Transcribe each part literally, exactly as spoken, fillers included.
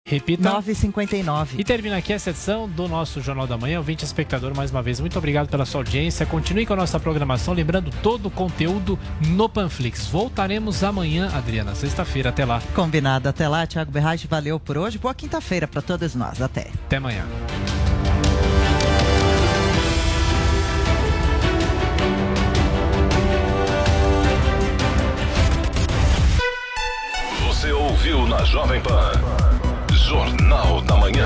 Repita. nove e cinquenta e nove. E termina aqui essa edição do nosso Jornal da Manhã. Ouvinte espectador, mais uma vez, muito obrigado pela sua audiência. Continue com a nossa programação, lembrando todo o conteúdo no Panflix. Voltaremos amanhã, Adriana, sexta-feira. Até lá. Combinado. Até lá, Thiago Berrage. Valeu por hoje. Boa quinta-feira para todos nós. Até. Até amanhã. Você ouviu na Jovem Pan Jornal da Manhã.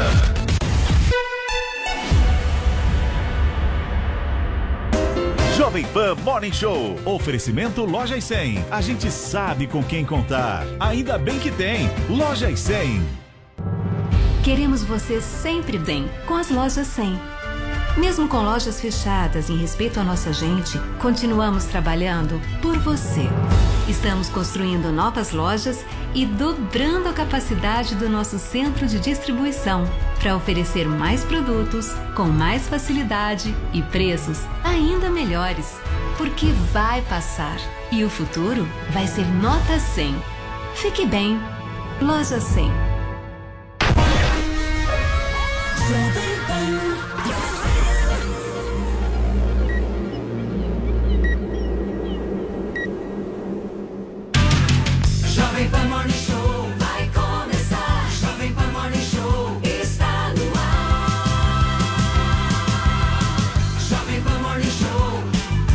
Jovem Pan Morning Show. Oferecimento Lojas cem. A gente sabe com quem contar. Ainda bem que tem. Lojas cem. Queremos você sempre bem com as Lojas cem. Mesmo com lojas fechadas em respeito à nossa gente, continuamos trabalhando por você. Estamos construindo novas lojas e dobrando a capacidade do nosso centro de distribuição para oferecer mais produtos com mais facilidade e preços ainda melhores. Porque vai passar e o futuro vai ser nota cem. Fique bem. Loja cem. Jovem Pan Morning Show vai começar. Jovem Pan Morning Show está no ar. Jovem Pan Morning Show.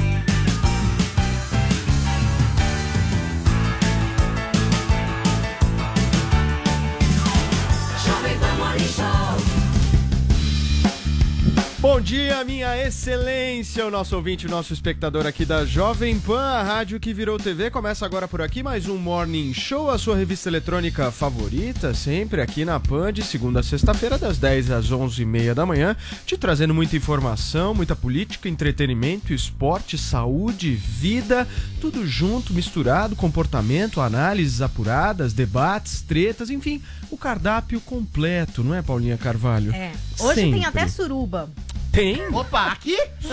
Jovem Pan Morning Show. Bom dia, minha excelência, o nosso ouvinte, o nosso espectador aqui da Jovem Pan, a rádio que virou T V. Começa agora por aqui mais um Morning Show, a sua revista eletrônica favorita, sempre aqui na Pan, de segunda a sexta-feira, das dez às onze e meia da manhã, te trazendo muita informação, muita política, entretenimento, esporte, saúde, vida, tudo junto, misturado, comportamento, análises apuradas, debates, tretas, enfim, o cardápio completo, não é, Paulinha Carvalho? É, hoje sempre tem até suruba. Tem? Opa, aqui?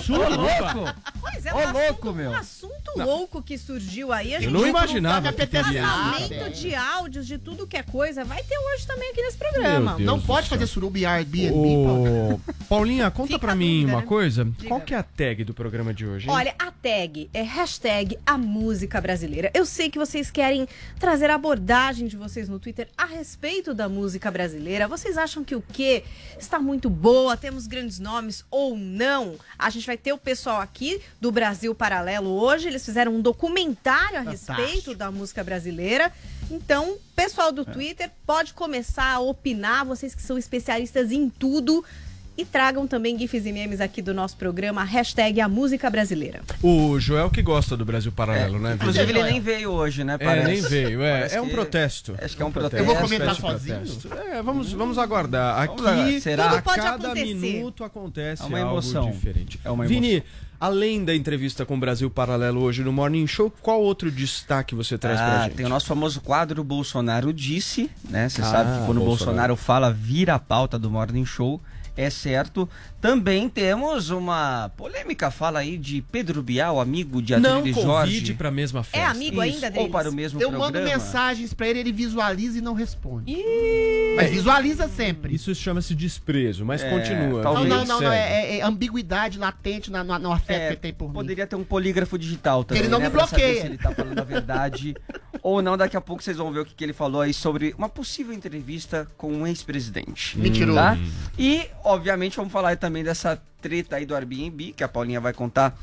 Suruba? Pois é, Ô, um louco, assunto, meu. um assunto louco que surgiu aí. A Eu gente não imaginava que teria isso. Vazamento de áudios, de tudo que é coisa. Vai ter hoje também aqui nesse programa. Meu Deus Não do pode céu. fazer suruba e Airbnb. Ô, Paulinha, conta Fica pra a mim dúvida, uma né? coisa. Diga. Qual que é a tag do programa de hoje, hein? Olha, a tag é hashtag a música brasileira. Eu sei que vocês querem trazer a abordagem de vocês no Twitter a respeito da música brasileira. Vocês acham que o quê? Está muito boa? Temos grandes nomes ou não? A gente vai ter o pessoal aqui do Brasil Paralelo hoje. Eles fizeram um documentário a Fantástico. respeito da música brasileira. Então, pessoal do Twitter, pode começar a opinar. Vocês que são especialistas em tudo. E tragam também GIFs e memes aqui do nosso programa, hashtag a música brasileira. O Joel que gosta do Brasil Paralelo, né? Inclusive Vini? ele nem veio hoje, né? É, Parece. nem veio. É, Parece é um que- protesto. Acho que é um Eu protesto. vou comentar espécie de sozinho? protesto. É, vamos, vamos aguardar. Vamos aguardar. Aqui, Será? a Tudo pode cada acontecer. minuto acontece É uma algo emoção. diferente. É uma Vini, além da entrevista com o Brasil Paralelo hoje no Morning Show, qual outro destaque você traz pra Ah, gente? tem o nosso famoso quadro Bolsonaro Disse, né? Você Ah, sabe que quando o Bolsonaro. Bolsonaro fala, vira a pauta do Morning Show. É certo. Também temos uma polêmica fala aí de Pedro Bial, amigo de Não Adriele convide Jorge. pra mesma festa. É amigo Isso, ainda ou deles? para o mesmo Eu programa. mando mensagens pra ele, ele visualiza e não responde. Ih, Mas visualiza sempre. Isso chama-se desprezo, mas É, Não, continua. talvez não, não, não, Segue. é, é ambiguidade latente na, no, no afeto É, que ele tem por mim. poderia ter um polígrafo digital também, Ele não né, me pra saber bloqueia. se ele tá falando a verdade ou não. Daqui a pouco vocês vão ver o que, que ele falou aí sobre uma possível entrevista com um ex-presidente. Mentiroso. Tá? E, obviamente, vamos falar aí também dessa treta aí do Airbnb, que a Paulinha vai contar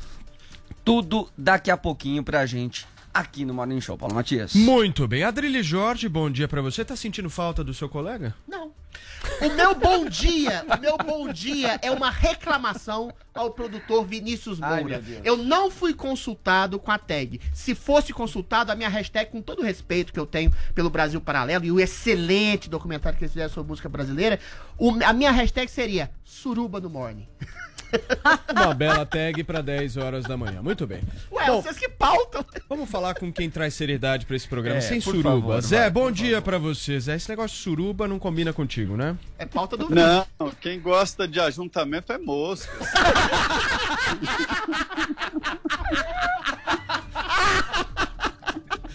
tudo daqui a pouquinho pra gente aqui no Morning Show. Paulo Matias. Muito bem. Adriele Jorge, bom dia pra você. Tá sentindo falta do seu colega? Não. O meu bom dia, o meu bom dia é uma reclamação ao produtor Vinícius Ai, Moura. meu Deus. Eu não fui consultado com a tag. Se fosse consultado, a minha hashtag, com todo o respeito que eu tenho pelo Brasil Paralelo e o excelente documentário que eles fizeram sobre música brasileira, o- a minha hashtag seria Suruba no Morning. Uma bela tag pra dez horas da manhã. Muito bem. Ué, Bom, vocês que pautam. vamos falar com quem traz seriedade pra esse programa, É, sem por suruba. favor, Zé, vai, bom por dia pra você. Zé, esse negócio de suruba não combina contigo, né? É pauta do Não, quem gosta de ajuntamento é mosca.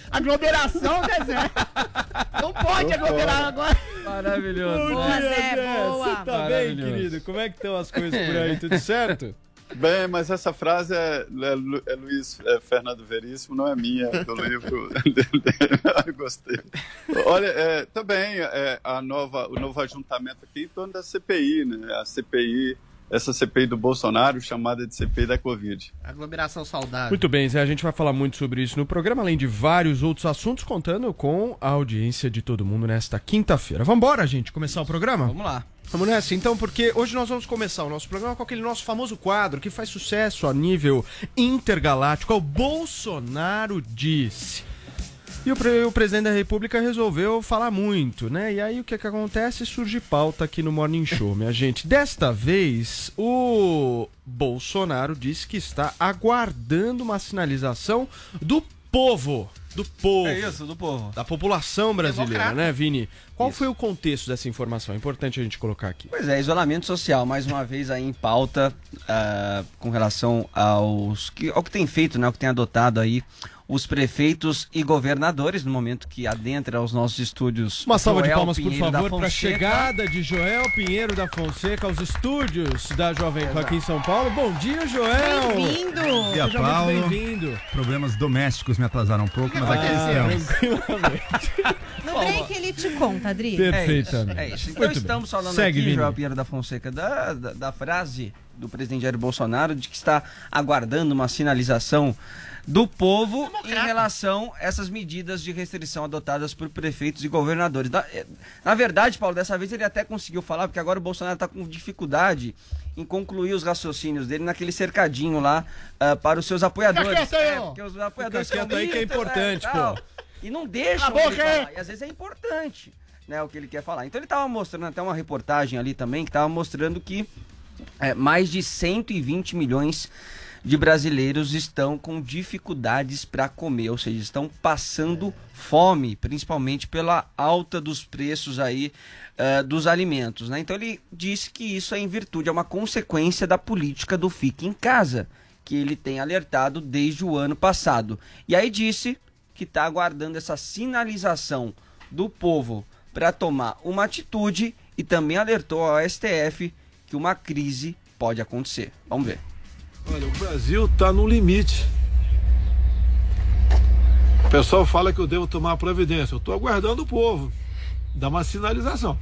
Aglomeração, Zezé. Não pode aglomerar agora. Maravilhoso. Boa, Zé, boa. Você tá bem, querido? Como é que estão as coisas por aí? Tudo certo? Bem, mas essa frase é, é, Lu- é Luiz é Fernando Veríssimo, não é minha, é do livro dele. Eu gostei. Olha, é, também é, a nova, o novo ajuntamento aqui em torno da C P I, né? A C P I, essa C P I do Bolsonaro, chamada de C P I da Covid. Aglomeração saudável. Muito bem, Zé, a gente vai falar muito sobre isso no programa, além de vários outros assuntos, contando com a audiência de todo mundo nesta quinta-feira. Vambora, gente, começar o programa? Vamos lá. Vamos nessa, então, porque hoje nós vamos começar o nosso programa com aquele nosso famoso quadro que faz sucesso a nível intergaláctico, é o Bolsonaro Disse. E o, pre- o presidente da República resolveu falar muito, né? E aí o que que acontece? Surge pauta aqui no Morning Show, minha gente. Desta vez, o Bolsonaro disse que está aguardando uma sinalização do povo. Do povo. É isso, do povo. Da população brasileira, Democrata. né, Vini? Qual Isso. foi o contexto dessa informação? É importante a gente colocar aqui. Pois é, isolamento social, mais uma vez aí em pauta ah, com relação aos que, ao que tem feito, né, ao que tem adotado aí os prefeitos e governadores no momento que adentra aos nossos estúdios. Uma salva de Joel palmas, Pinheiro por da favor, para a Fonseca. chegada de Joel Pinheiro da Fonseca aos estúdios da Jovem Pan aqui em São Paulo. Bom dia, Joel! Bem-vindo. Bom dia, Seja Paulo. muito bem-vindo. Problemas domésticos me atrasaram um pouco, mas aqui Ah, estamos. tranquilamente. No break ele te conta, Adri. Perfeitamente. É isso. É isso. Então Muito bem. estamos falando Segue, aqui, Vini. Joel Pinheiro da Fonseca, da, da, da frase do presidente Jair Bolsonaro de que está aguardando uma sinalização do povo em relação a essas medidas de restrição adotadas por prefeitos e governadores. Na, na verdade, Paulo, dessa vez ele até conseguiu falar, porque agora o Bolsonaro está com dificuldade em concluir os raciocínios dele naquele cercadinho lá ah, para os seus apoiadores. Fica quieto aí, É, ó. porque os apoiadores Fica quieto aí que é comentam, importante, né, pô. tal, e não deixam Cala a ele boca, falar. E às vezes é importante, né, o que ele quer falar. Então ele estava mostrando até uma reportagem ali também, que estava mostrando que é, mais de cento e vinte milhões de brasileiros estão com dificuldades para comer, ou seja, estão passando fome, principalmente pela alta dos preços aí uh, dos alimentos, né? Então ele disse que isso é em virtude, é uma consequência da política do Fique em Casa, que ele tem alertado desde o ano passado. E aí disse que está aguardando essa sinalização do povo para tomar uma atitude e também alertou ao S T F que uma crise pode acontecer. Vamos ver. Olha, o Brasil está no limite. O pessoal fala que eu devo tomar providência. Eu estou aguardando o povo dar uma sinalização.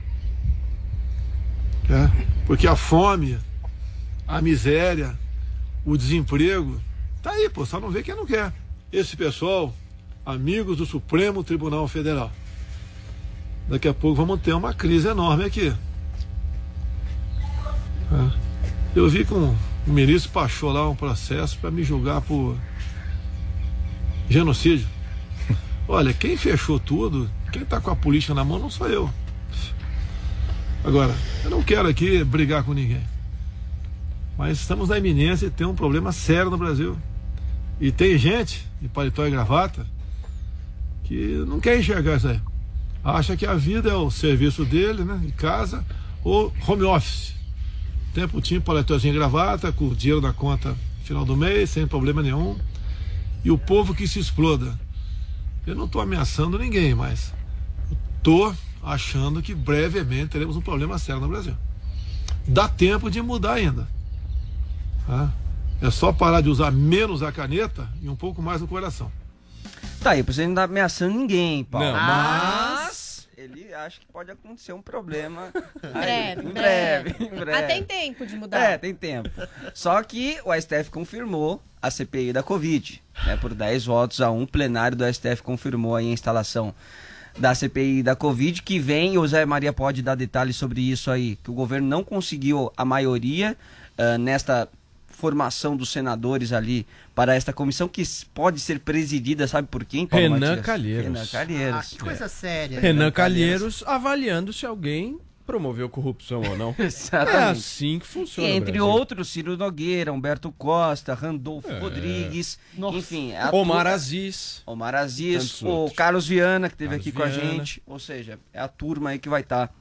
É, porque a fome, a miséria, o desemprego, tá aí, pô, só não vê quem não quer. Esse pessoal, amigos do Supremo Tribunal Federal, daqui a pouco vamos ter uma crise enorme aqui. É, eu vi com o ministro baixou lá um processo para me julgar por genocídio. Olha, quem fechou tudo, quem tá com a política na mão não sou eu. Agora, eu não quero aqui brigar com ninguém, mas estamos na iminência de ter um problema sério no Brasil. E tem gente de paletó e gravata que não quer enxergar isso aí. Acha que a vida é o serviço dele, né, em casa, ou home office. Tempo tinha paletózinho e gravata, com o dinheiro na conta no final do mês, sem problema nenhum. E o povo que se exploda. Eu não estou ameaçando ninguém, mas estou achando que brevemente teremos um problema sério no Brasil. Dá tempo de mudar ainda. Tá? É só parar de usar menos a caneta e um pouco mais o coração. Tá aí, você não tá ameaçando ninguém, Paulo. Não, mas ele acha que pode acontecer um problema aí, Breve, em breve, breve. em breve. Ah, tem tempo de mudar. É, tem tempo. Só que o S T F confirmou a C P I da Covid, né, por dez votos a um, o plenário do S T F confirmou aí a instalação da C P I da Covid, que vem, e o Zé Maria pode dar detalhes sobre isso aí, que o governo não conseguiu a maioria uh, nesta formação dos senadores ali para esta comissão, que pode ser presidida, sabe por quem, Paulo Renan Matias? Calheiros. Renan Calheiros. Ah, que coisa séria. Renan Calheiros avaliando se alguém promoveu corrupção ou não. Exatamente. É assim que funciona. Entre o Brasil. outros, Ciro Nogueira, Humberto Costa, Randolfo É. Rodrigues, Nossa. enfim. a Omar turma- Aziz. Omar Aziz, Tantos o outros. Carlos Viana, que esteve Carlos aqui com a Viana. gente. Ou seja, é a turma aí que vai estar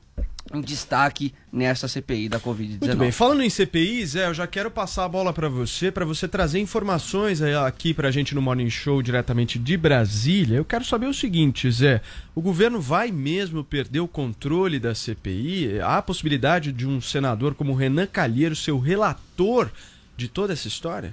em destaque nessa C P I da covid dezenove. Muito bem, falando em C P I, Zé, eu já quero passar a bola para você, para você trazer informações aqui pra gente no Morning Show, diretamente de Brasília. Eu quero saber o seguinte, Zé, o governo vai mesmo perder o controle da C P I? Há a possibilidade de um senador como Renan Calheiros ser o relator de toda essa história?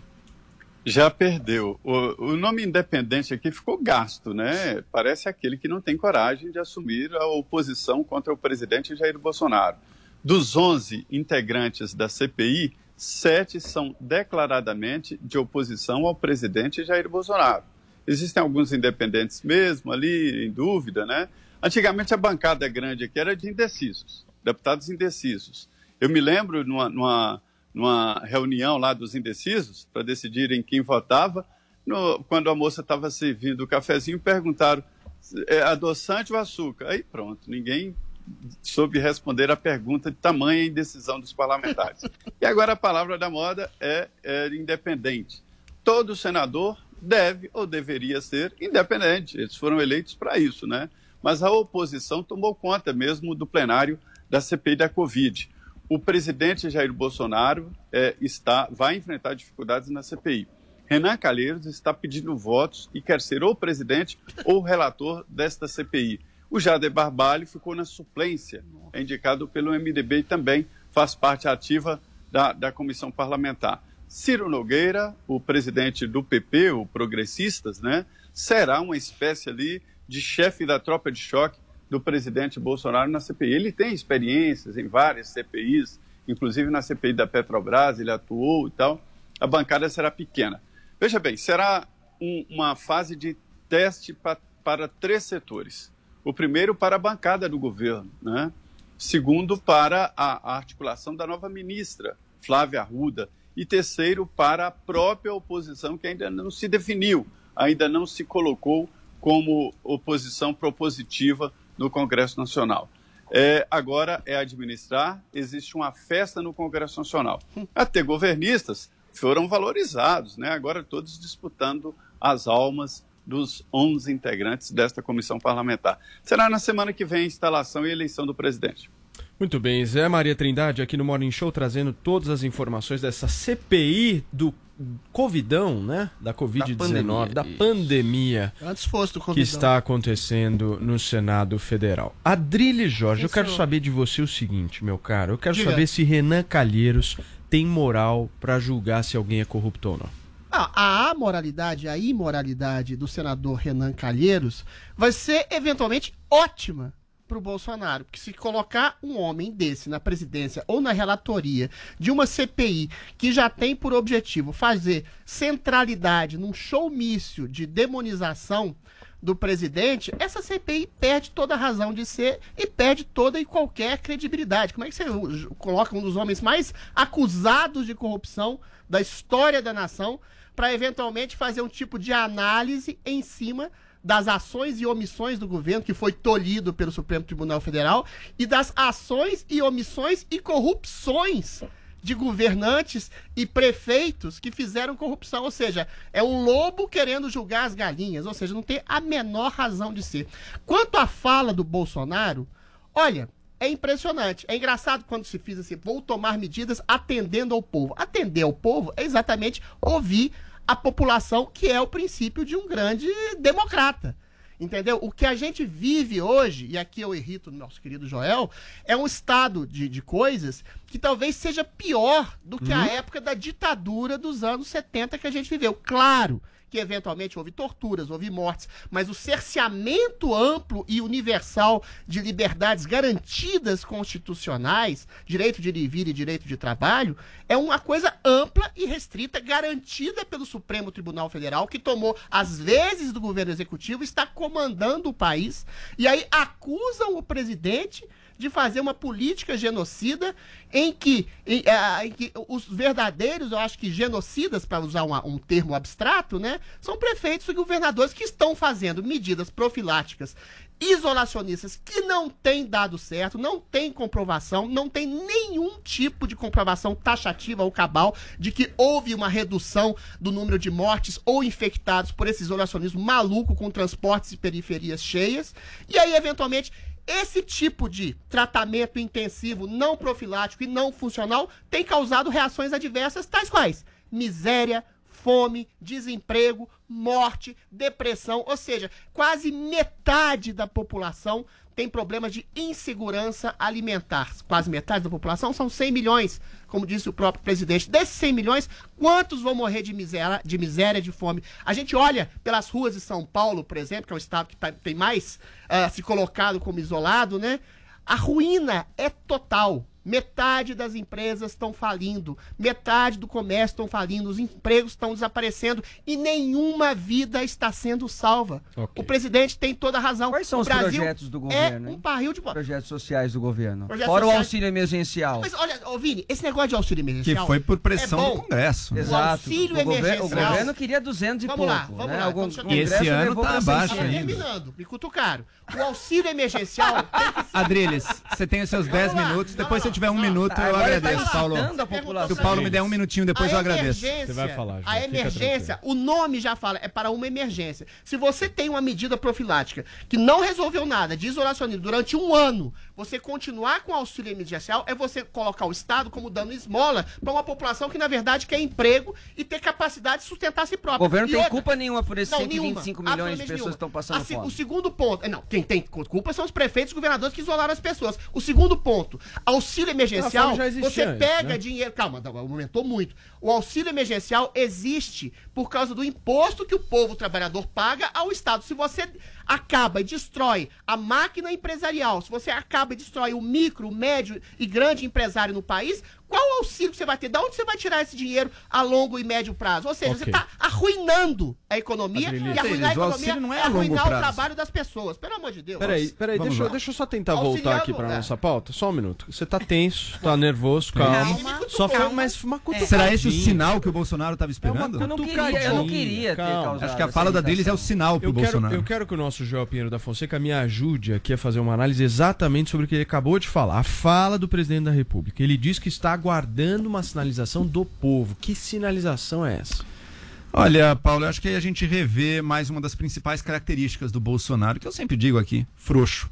Já perdeu. O, o nome independente aqui ficou gasto, né? Parece aquele que não tem coragem de assumir a oposição contra o presidente Jair Bolsonaro. Dos onze integrantes da C P I, sete são declaradamente de oposição ao presidente Jair Bolsonaro. Existem alguns independentes mesmo ali, em dúvida, né? Antigamente a bancada grande aqui era de indecisos, deputados indecisos. Eu me lembro numa... numa numa reunião lá dos indecisos, para decidirem quem votava, no, quando a moça estava servindo o cafezinho, perguntaram, é adoçante ou açúcar? Aí pronto, ninguém soube responder a pergunta de tamanha indecisão dos parlamentares. E agora a palavra da moda é, é independente. Todo senador deve ou deveria ser independente, eles foram eleitos para isso, né? Mas a oposição tomou conta mesmo do plenário da C P I da Covid. O presidente Jair Bolsonaro é, está, vai enfrentar dificuldades na C P I. Renan Calheiros está pedindo votos e quer ser ou presidente ou relator desta C P I. O Jader Barbalho ficou na suplência, é indicado pelo M D B e também faz parte ativa da, da comissão parlamentar. Ciro Nogueira, o presidente do P P, o Progressistas, né, será uma espécie ali de chefe da tropa de choque do presidente Bolsonaro na C P I. Ele tem experiências em várias C P Is, inclusive na C P I da Petrobras, ele atuou e tal. A bancada será pequena. Veja bem, será um, uma fase de teste pa, para três setores. O primeiro para a bancada do governo, né? Segundo para a, a articulação da nova ministra, Flávia Arruda. E terceiro para a própria oposição, que ainda não se definiu, ainda não se colocou como oposição propositiva no Congresso Nacional. É, agora é administrar, existe uma festa no Congresso Nacional. Até governistas foram valorizados, né? Agora todos disputando as almas dos onze integrantes desta comissão parlamentar. Será na semana que vem a instalação e eleição do presidente. Muito bem, Zé Maria Trindade aqui no Morning Show trazendo todas as informações dessa C P I do Covidão, né? Da covid dezenove, da pandemia, da pandemia Antes fosse do Covidão, que está acontecendo no Senado Federal. Adrilles Jorge, Sim, eu quero senhor. saber de você o seguinte, meu caro. Eu quero Diga. saber se Renan Calheiros tem moral para julgar se alguém é corrupto ou não. Ah, a amoralidade, a imoralidade do senador Renan Calheiros vai ser eventualmente ótima para o Bolsonaro, porque se colocar um homem desse na presidência ou na relatoria de uma C P I que já tem por objetivo fazer centralidade num showmício de demonização do presidente, essa C P I perde toda a razão de ser e perde toda e qualquer credibilidade. Como é que você coloca um dos homens mais acusados de corrupção da história da nação para eventualmente fazer um tipo de análise em cima das ações e omissões do governo, que foi tolhido pelo Supremo Tribunal Federal, e das ações e omissões e corrupções de governantes e prefeitos que fizeram corrupção? Ou seja, é um lobo querendo julgar as galinhas, ou seja, não tem a menor razão de ser. Quanto à fala do Bolsonaro, olha, é impressionante. É engraçado quando se diz assim, vou tomar medidas atendendo ao povo. Atender ao povo é exatamente ouvir a população, que é o princípio de um grande democrata. Entendeu? O que a gente vive hoje, e aqui eu irrito o nosso querido Joel, é um estado de, de coisas que talvez seja pior do que hum. a época da ditadura dos anos setenta que a gente viveu. Claro que eventualmente houve torturas, houve mortes, mas o cerceamento amplo e universal de liberdades garantidas constitucionais, direito de ir e vir e direito de trabalho, é uma coisa ampla e restrita, garantida pelo Supremo Tribunal Federal, que tomou as vezes do governo executivo, está comandando o país, e aí acusam o presidente de fazer uma política genocida em que, em, em que os verdadeiros, eu acho que genocidas, para usar uma, um termo abstrato, né, são prefeitos e governadores que estão fazendo medidas profiláticas isolacionistas que não têm dado certo, não tem comprovação, não tem nenhum tipo de comprovação taxativa ou cabal de que houve uma redução do número de mortes ou infectados por esse isolacionismo maluco com transportes e periferias cheias. E aí, eventualmente, Esse tipo de tratamento intensivo, não profilático e não funcional tem causado reações adversas tais quais miséria, fome, desemprego, morte, depressão, ou seja, quase metade da população tem problemas de insegurança alimentar. Quase metade da população são cem milhões, como disse o próprio presidente. Desses cem milhões, quantos vão morrer de miséria, de miséria, de fome? A gente olha pelas ruas de São Paulo, por exemplo, que é o estado que tá, tem mais uh, se colocado como isolado, né? A ruína é total. Metade das empresas estão falindo, metade do comércio estão falindo, os empregos estão desaparecendo e nenhuma vida está sendo salva. Okay. O presidente tem toda a razão. Quais são o os Brasil projetos do governo? É um barril de... Projetos sociais do governo. Projetos Fora sociais... o auxílio emergencial. Mas olha, ô Vini, esse negócio de auxílio emergencial... Que foi por pressão é do Congresso. Exato. O auxílio o emergencial... Governo, o governo queria duzentos e vamos pouco. Lá, vamos né? lá, Algum, vamos E esse ano tá abaixo ainda. Terminando, me cutucaram. O auxílio emergencial... tem que ser... Adriles, você tem os seus dez minutos, depois se eu tiver um minuto eu agradeço. Paulo. Se o Paulo me der um minutinho, depois eu agradeço. Você vai falar, a emergência, o nome já fala, é para uma emergência. Se você tem uma medida profilática que não resolveu nada de isolacionismo durante um ano, você continuar com o auxílio emergencial é você colocar o Estado como dando esmola para uma população que, na verdade, quer emprego e ter capacidade de sustentar a si própria. O governo e tem outra, culpa nenhuma por esses não, cento e vinte e cinco nenhuma, milhões de pessoas nenhuma. que estão passando assim, fome. O segundo ponto, não, quem tem culpa são os prefeitos e governadores que isolaram as pessoas. O segundo ponto, auxílio emergencial, você antes, pega né? dinheiro... Calma, aumentou muito. O auxílio emergencial existe por causa do imposto que o povo trabalhador paga ao Estado. Se você acaba e destrói a máquina empresarial, se você acaba e destrói o micro, o médio e grande empresário no país, qual auxílio que você vai ter? De onde você vai tirar esse dinheiro a longo e médio prazo? Ou seja, Okay. você está arruinando a economia Adrilis. e arruinar a O economia auxílio não é é a longo arruinar prazo. o trabalho das pessoas. Pelo amor de Deus. Peraí, peraí, Vamos deixa, eu- lá. deixa eu só tentar Auxiliando, voltar aqui pra é. nossa pauta. Só um minuto. Você tá tenso, tá nervoso, calma. Calma. Só foi Calma. mais uma cutucadinha. Será esse o sinal que o Bolsonaro estava É esperando? Eu não queria, eu não queria ter Calma. causado Acho que a essa fala da deles é o irritação. sinal pro Eu quero, Bolsonaro. eu quero que o nosso João Pinheiro da Fonseca me ajude aqui a fazer uma análise exatamente sobre o que ele acabou de falar. A fala do presidente da República. Ele diz que está aguardando uma sinalização do povo. Que sinalização é essa? Olha, Paulo, eu acho que aí a gente revê mais uma das principais características do Bolsonaro, que eu sempre digo aqui, frouxo.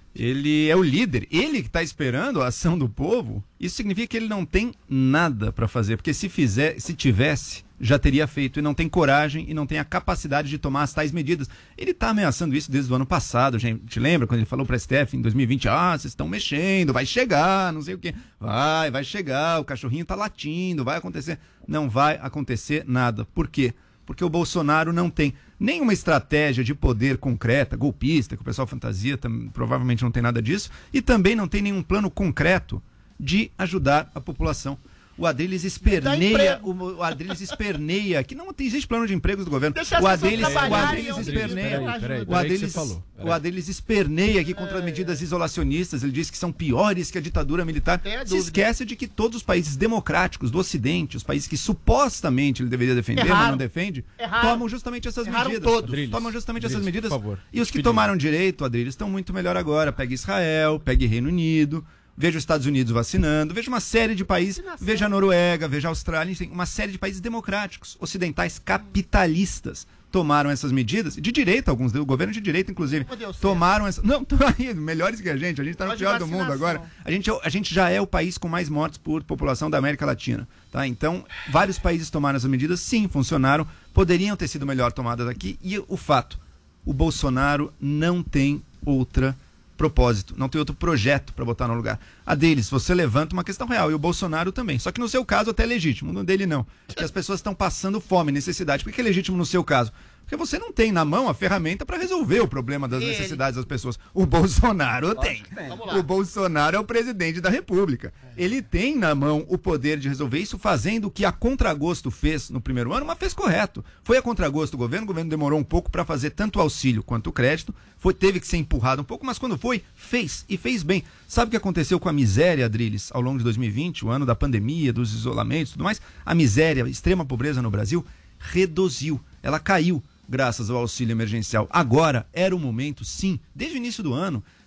Ele é o líder, ele que está esperando a ação do povo. Isso significa que ele não tem nada para fazer, porque se fizer, se tivesse, já teria feito, e não tem coragem e não tem a capacidade de tomar as tais medidas. Ele está ameaçando isso desde o ano passado, gente lembra quando ele falou para a S T F em dois mil e vinte, ah, vocês estão mexendo, vai chegar, não sei o quê. Vai, vai chegar, o cachorrinho está latindo, vai acontecer. Não vai acontecer nada. Por quê? Porque o Bolsonaro não tem nenhuma estratégia de poder concreta, golpista, que o pessoal fantasia, tam, provavelmente não tem nada disso, e também não tem nenhum plano concreto de ajudar a população. O Adriles esperneia, o, o Adriles esperneia que não existe plano de empregos do governo. Deixa as O pessoas Adriles, o trabalharem, Adriles Adriles, esperneia. peraí, peraí, O peraí que Adriles, você falou. o Adriles esperneia aqui contra as medidas isolacionistas. Ele diz que são piores que a ditadura militar. Tem a Se dúvida. esquece de que todos os países democráticos do Ocidente, os países que supostamente ele deveria defender, mas Erraram. não defende, Erraram. tomam justamente essas Erraram medidas. todos. Adriles, Tomam justamente Adriles, essas medidas. por favor. E os que Pedindo. tomaram direito, Adriles, estão muito melhor agora. Pega Israel, pega Reino Unido. Veja os Estados Unidos vacinando, veja uma série de países, veja a Noruega, veja a Austrália, enfim, uma série de países democráticos, ocidentais, capitalistas, tomaram essas medidas, de direita, alguns, o governo de direita, inclusive, tomaram essas... Não, estão aí, melhores que a gente, a gente está no Pode pior do mundo vacinação. agora. A gente, é- a gente já é o país com mais mortes por população da América Latina, tá? Então, vários países tomaram essas medidas, sim, funcionaram, poderiam ter sido melhor tomadas aqui, e o fato, o Bolsonaro não tem outra propósito, não tem outro projeto para botar no lugar. A deles, você levanta uma questão real, e o Bolsonaro também. Só que no seu caso até é legítimo, no dele não. Porque as pessoas estão passando fome, necessidade. Por que é legítimo no seu caso? Porque você não tem na mão a ferramenta para resolver o problema das Ele. necessidades das pessoas. O Bolsonaro tem. que tem. Vamos lá. O Bolsonaro é o presidente da República. Ele tem na mão o poder de resolver isso, fazendo o que a contragosto fez no primeiro ano, mas fez correto. Foi a contragosto do governo, o governo demorou um pouco para fazer tanto o auxílio quanto o crédito, foi, teve que ser empurrado um pouco, mas quando foi, fez, e fez bem. Sabe o que aconteceu com a miséria, Adriles, ao longo de dois mil e vinte, o ano da pandemia, dos isolamentos e tudo mais? A miséria, a extrema pobreza no Brasil, reduziu, ela caiu graças ao auxílio emergencial. Agora era o momento, sim, desde o início do ano,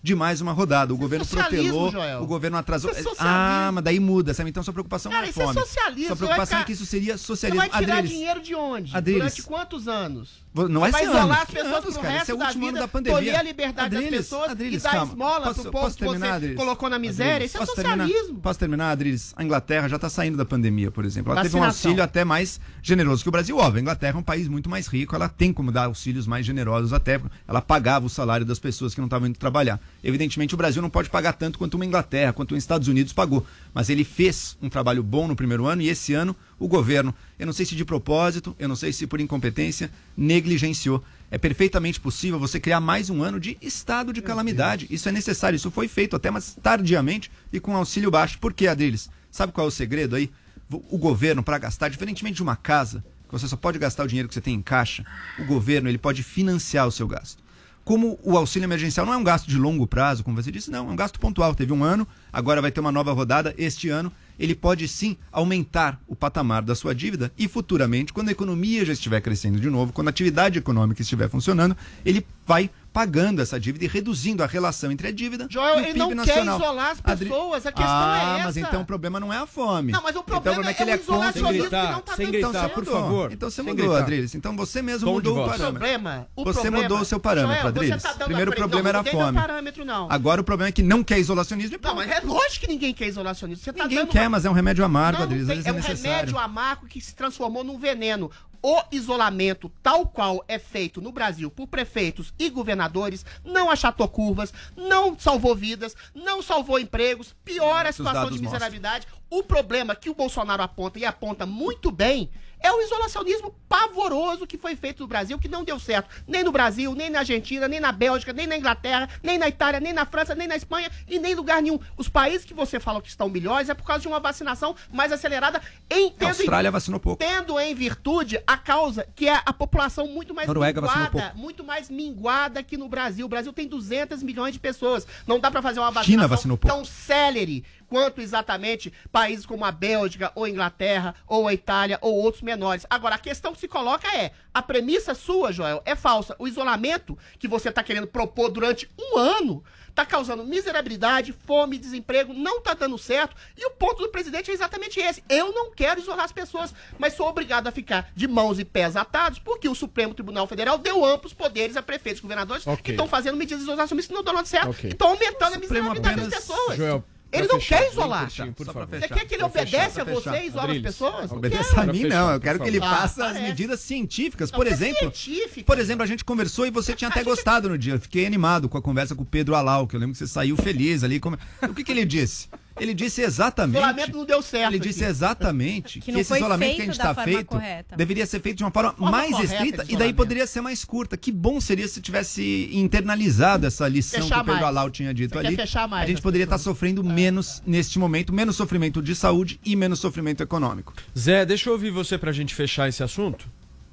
de mais uma rodada. O governo protelou, Joel. o governo atrasou. Isso é socialismo. Ah, mas daí muda, sabe? Então sua preocupação Cara, não é isso é fome. socialismo. Sua Você preocupação vai é que isso seria socialismo. Você vai tirar Adriles, dinheiro de onde? Adriles. Durante quantos anos? Não vai Você ser vai isolar anos. as pessoas Anos, pro cara. resto Esse é o da último vida, ano da pandemia. tolher a liberdade Adriles, das pessoas Adriles, e dar calma. esmola Posso- pro povo posso que terminar, você Adriles? colocou na miséria. Adriles, Isso é posso socialismo. Terminar? Posso terminar, Adriles? A Inglaterra já está saindo da pandemia, por exemplo. Ela teve um Vacinação. auxílio até mais generoso que o Brasil. Óbvio, a Inglaterra é um país muito mais rico, ela tem como dar auxílios mais generosos até. Ela pagava o salário das pessoas que não estavam indo trabalhar. Evidentemente, o Brasil não pode pagar tanto quanto uma Inglaterra, quanto os Estados Unidos pagou. Mas ele fez um trabalho bom no primeiro ano e esse ano o governo, eu não sei se de propósito, eu não sei se por incompetência, negligenciou. É perfeitamente possível você criar mais um ano de estado de calamidade. Isso é necessário, isso foi feito até mais tardiamente e com auxílio baixo. Por quê, Adriles? Sabe qual é o segredo aí? O governo, para gastar, diferentemente de uma casa, que você só pode gastar o dinheiro que você tem em caixa, o governo ele pode financiar o seu gasto. Como o auxílio emergencial não é um gasto de longo prazo, como você disse, não, é um gasto pontual. Teve um ano, agora vai ter uma nova rodada este ano. Ele pode sim aumentar o patamar da sua dívida e futuramente, quando a economia já estiver crescendo de novo, quando a atividade econômica estiver funcionando, ele vai pagando essa dívida e reduzindo a relação entre a dívida Joel, e o ele P I B não nacional. quer isolar as Adri- pessoas, a questão ah, é essa. mas então o problema não é a fome. Não, mas o Então, problema é que é ele o é contra. isolacionismo que não tá sem dando gritar, certo. por favor. Então você Sem mudou, gritar. Adriles. Então você mesmo Tom de mudou o voz. O parâmetro. problema, o Você problema, mudou o seu parâmetro, Joel, Adriles. você tá dando Primeiro a pre- problema não, era não a mudei meu fome. parâmetro, não. Agora o problema é que não quer isolacionismo. Não, mas é lógico que ninguém quer isolacionismo. Você tá Ninguém dando quer, uma- mas é um remédio amargo, Não, Adriles. tem- Às vezes é é um necessário. remédio amargo que se transformou num veneno. O isolamento, tal qual é feito no Brasil por prefeitos e governadores, não achatou curvas, não salvou vidas, não salvou empregos, piora a Os situação dados de miserabilidade. O problema que o Bolsonaro aponta, e aponta muito bem, é o isolacionismo pavoroso que foi feito no Brasil, que não deu certo nem no Brasil, nem na Argentina, nem na Bélgica, nem na Inglaterra, nem na Itália, nem na França, nem na Espanha e nem em lugar nenhum. Os países que você fala que estão melhores é por causa de uma vacinação mais acelerada, em, A tendo, Austrália vacinou pouco. tendo em virtude a causa que é a população muito mais Noruega vacinou minguada, pouco. muito mais minguada que no Brasil. O Brasil tem duzentos milhões de pessoas. Não dá pra fazer uma China vacinação vacinou pouco. tão célere quanto exatamente países como a Bélgica, ou Inglaterra, ou a Itália, ou outros menores. Agora, a questão que se coloca é, a premissa sua, Joel, é falsa. O isolamento que você está querendo propor durante um ano está causando miserabilidade, fome, desemprego, não está dando certo. E o ponto do presidente é exatamente esse. Eu não quero isolar as pessoas, mas sou obrigado a ficar de mãos e pés atados, porque o Supremo Tribunal Federal deu amplos poderes a prefeitos e governadores Ok. que estão fazendo medidas isolacionistas que não estão dando certo. Ok. E estão aumentando a Supremo miserabilidade apenas- das pessoas. Joel, Ele pra não fechar, quer bem isolar. curtinho, por Só pra favor. Você quer que ele Pra fechar, obedece a pra você fechar. e isola as Adriles, pessoas? Não Obedece quero. a mim, fechar, não. Eu por quero que ele favor. faça Ah, as é. medidas científicas. Não, Por que é exemplo, científica. por exemplo, a gente conversou e você tinha até gostado no dia. Eu fiquei animado com a conversa com o Pedro Alau, que eu lembro que você saiu feliz ali. Como- O que, que ele disse? Ele disse O exatamente. isolamento não deu certo. Ele disse aqui. exatamente que, Que não esse foi isolamento que a feito gente da está forma feito correta. deveria ser feito de uma forma Forma mais correta de restrita e daí isolamento. poderia ser mais curta. Que bom seria se tivesse internalizado essa lição Fechar que o Pedro mais. Alau tinha dito Você quer ali. fechar mais A gente as poderia estar pessoas. sofrendo menos neste momento, menos sofrimento de saúde e menos sofrimento econômico. Zé, deixa eu ouvir você pra gente fechar esse assunto.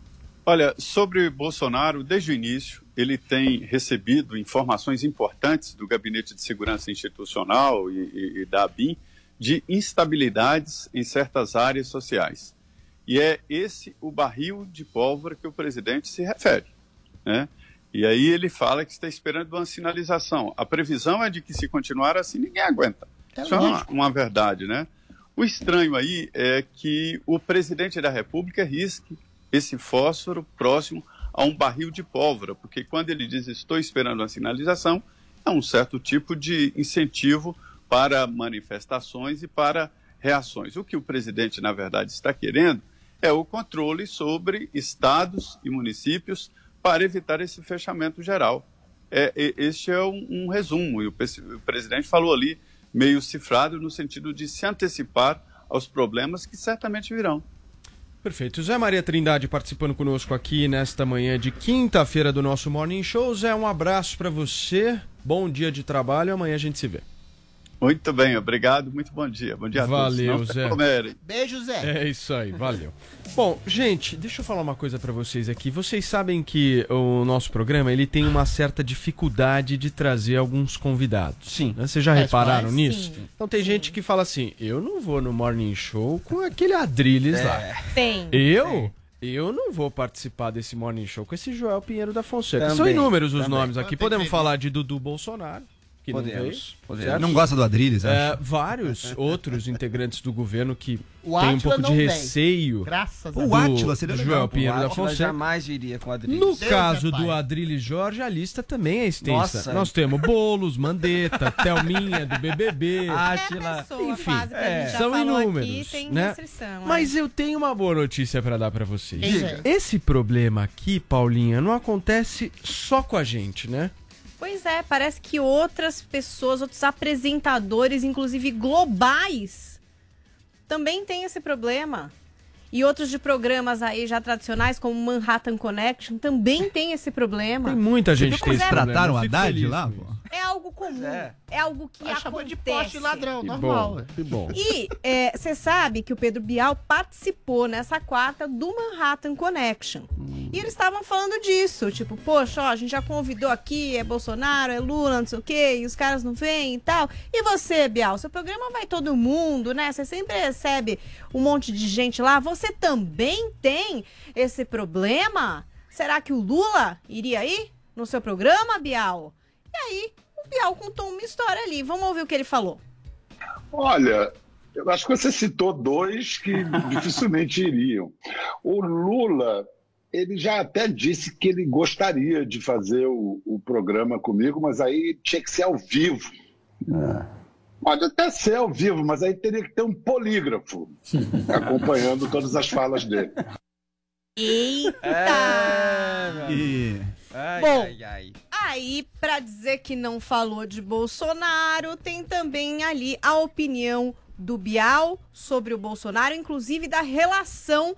Olha, sobre Bolsonaro, desde o início, ele tem recebido informações importantes do Gabinete de Segurança Institucional e, e, e da ABIN de instabilidades em certas áreas sociais. E é esse o barril de pólvora que o presidente se refere, né? E aí ele fala que está esperando uma sinalização. A previsão é de que se continuar assim, ninguém aguenta. É Isso é uma, lógico. uma verdade, né? O estranho aí é que o presidente da República risque esse fósforo próximo a um barril de pólvora, porque quando ele diz estou esperando uma sinalização, é um certo tipo de incentivo para manifestações e para reações. O que o presidente, na verdade, está querendo é o controle sobre estados e municípios para evitar esse fechamento geral. É, é, este é um, um resumo, e o, pre- o presidente falou ali meio cifrado no sentido de se antecipar aos problemas que certamente virão. Perfeito. Zé Maria Trindade participando conosco aqui nesta manhã de quinta-feira do nosso Morning Show. Zé, um abraço para você, bom dia de trabalho, amanhã a gente se vê. Muito bem, obrigado, muito bom dia. Bom dia a Valeu, todos. Não se Zé. acomerem. Beijo, Zé. É isso aí, valeu. Bom, gente, deixa eu falar uma coisa pra vocês aqui. Vocês sabem que o nosso programa ele tem uma certa dificuldade de trazer alguns convidados. Sim. Né? Vocês já É, repararam sim. nisso? Então tem gente que fala assim, eu não vou no Morning Show com aquele Adriles lá. Tem. Eu? Eu não vou participar desse Morning Show com esse Joel Pinheiro da Fonseca. São Também, inúmeros os também. nomes aqui. Tem Podemos que- falar de Dudu Bolsonaro, que Podemos, não veio. podemos. certo? Não gosta do Adrilles, É, acho. vários outros integrantes do governo que O têm um Átila pouco de não vem. receio Graças a O Deus. Átila seria legal. Joel Pinheiro O da Átila Fonseca. jamais viria com o Adriles. No Deus caso é pai. do Adrilles Jorge, a lista também é extensa. Nossa. Nós temos Boulos, Mandetta, Thelminha do B B B, Átila. Pessoa, enfim, quase que a gente já são falou inúmeros, aqui, tem né? restrição. Mas eu tenho uma boa notícia pra dar pra vocês. Diga. Esse problema aqui, Paulinha, não acontece só com a gente, né? Pois é, parece que outras pessoas, outros apresentadores, inclusive globais, também têm esse problema. E outros de programas aí já tradicionais, como Manhattan Connection, também tem esse problema. Tem muita gente que tem Pois esse é. problema. Trataram o eu fico Haddad feliz lá, com pô? isso. É algo comum, é. é, algo que Ela acontece. chamou de poste e ladrão, Que normal. bom, que bom. E você sabe que o Pedro Bial participou nessa quarta do Manhattan Connection. E eles estavam falando disso, tipo, poxa, ó, a gente já convidou aqui, é Bolsonaro, é Lula, não sei o quê, e os caras não vêm e tal. E você, Bial, seu programa vai todo mundo, né? Você sempre recebe um monte de gente lá. Você também tem esse problema? Será que o Lula iria ir no seu programa, Bial? E aí, o Bial contou uma história ali. Vamos ouvir o que ele falou. Olha, eu acho que você citou dois que dificilmente iriam. O Lula, ele já até disse que ele gostaria de fazer o, o programa comigo, mas aí tinha que ser ao vivo. Pode até ser ao vivo, mas aí teria que ter um polígrafo acompanhando todas as falas dele. Eita! É, E... Ai, Bom, ai, ai. Aí, pra dizer que não falou de Bolsonaro, tem também ali a opinião do Bial sobre o Bolsonaro, inclusive da relação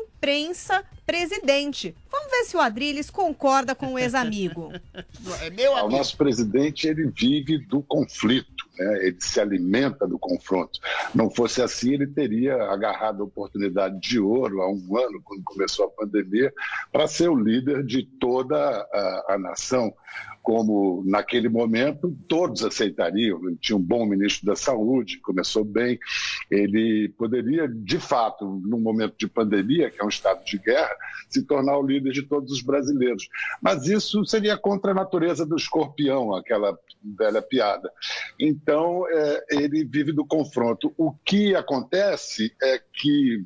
imprensa-presidente. Vamos ver se o Adrilles concorda com o ex-amigo. É meu O amigo. nosso presidente, ele vive do conflito, né? Ele se alimenta do confronto. Não fosse assim, ele teria agarrado a oportunidade de ouro há um ano, quando começou a pandemia, para ser o líder de toda a, a nação. Como, naquele momento, todos aceitariam. Ele tinha um bom ministro da Saúde, começou bem. Ele poderia, de fato, num momento de pandemia, que é um estado de guerra, se tornar o líder de todos os brasileiros. Mas isso seria contra a natureza do escorpião, aquela velha piada. Então, é, ele vive do confronto. O que acontece é que,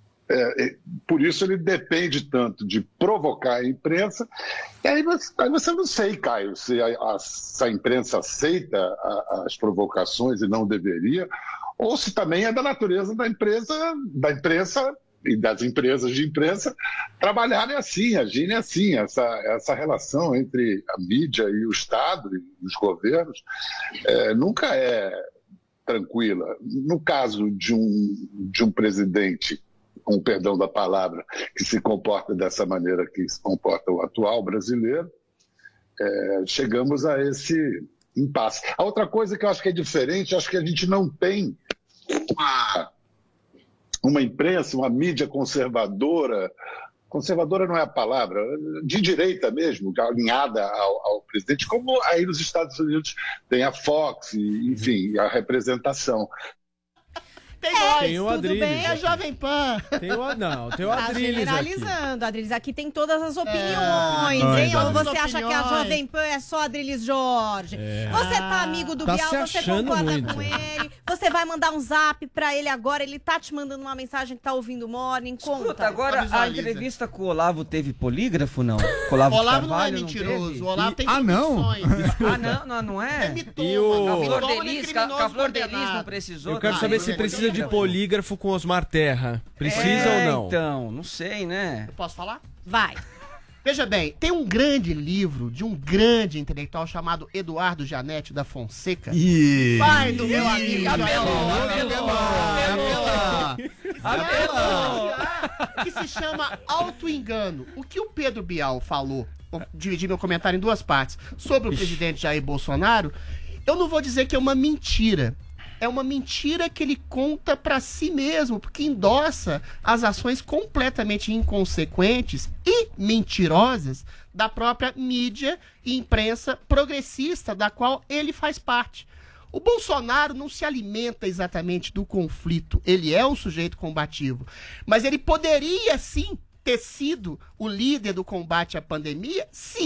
é, por isso ele depende tanto de provocar a imprensa. E aí você, aí você não sei, Caio, se a, a, se a imprensa aceita a, as provocações e não deveria, ou se também é da natureza da empresa, da imprensa e das empresas de imprensa trabalharem assim, agirem assim. Essa, essa relação entre a mídia e o Estado e os governos é, nunca é tranquila. No caso de um, de um presidente, com o perdão da palavra, que se comporta dessa maneira que se comporta o atual brasileiro, é, chegamos a esse impasse. A outra coisa que eu acho que é diferente, acho que a gente não tem uma, uma imprensa, uma mídia conservadora, conservadora não é a palavra, de direita mesmo, alinhada ao, ao presidente, como aí nos Estados Unidos tem a Fox, e, enfim, a representação. Tem nós, Tem o tudo Adrilles. bem? é Jovem Pan. Tem o, não, tem o Tá Adrilles aqui. generalizando, Adrilles. Aqui tem todas as opiniões, É, hein? todas Ou as você acha que a opiniões. Jovem Pan é só Adrilles Jorge? É. Você tá amigo do Tá Bial, se você achando concorda muito. com ele, você vai mandar um zap pra ele agora, ele tá te mandando uma mensagem que tá ouvindo o Morning, conta. Escuta, agora a Visualiza. entrevista com o Olavo teve polígrafo, não? Com o Olavo, Olavo não é Carvalho, mentiroso. teve? O Olavo tem Ah, não? convicções. Ah, não, não, não é? Imitou, E o- mano. A Flor Imitou, Delis, ele ca- criminoso a Flor Delis condenado. não precisou? Eu quero não, saber não se é precisa de polígrafo. polígrafo com Osmar Terra. Precisa É, ou não? Então, não sei, né? Posso falar? Vai. Veja bem, tem um grande livro de um grande intelectual chamado Eduardo Janete da Fonseca. E... Pai do meu amigo apelou, apelou, que se chama Auto-engano. O que o Pedro Bial falou, vou dividir meu comentário em duas partes, sobre o presidente Jair Bolsonaro, eu não vou dizer que é uma mentira. É uma mentira que ele conta pra si mesmo, porque endossa as ações completamente inconsequentes e mentirosas da própria mídia e imprensa progressista, da qual ele faz parte. O Bolsonaro não se alimenta exatamente do conflito, ele é um sujeito combativo, mas ele poderia sim ter sido o líder do combate à pandemia se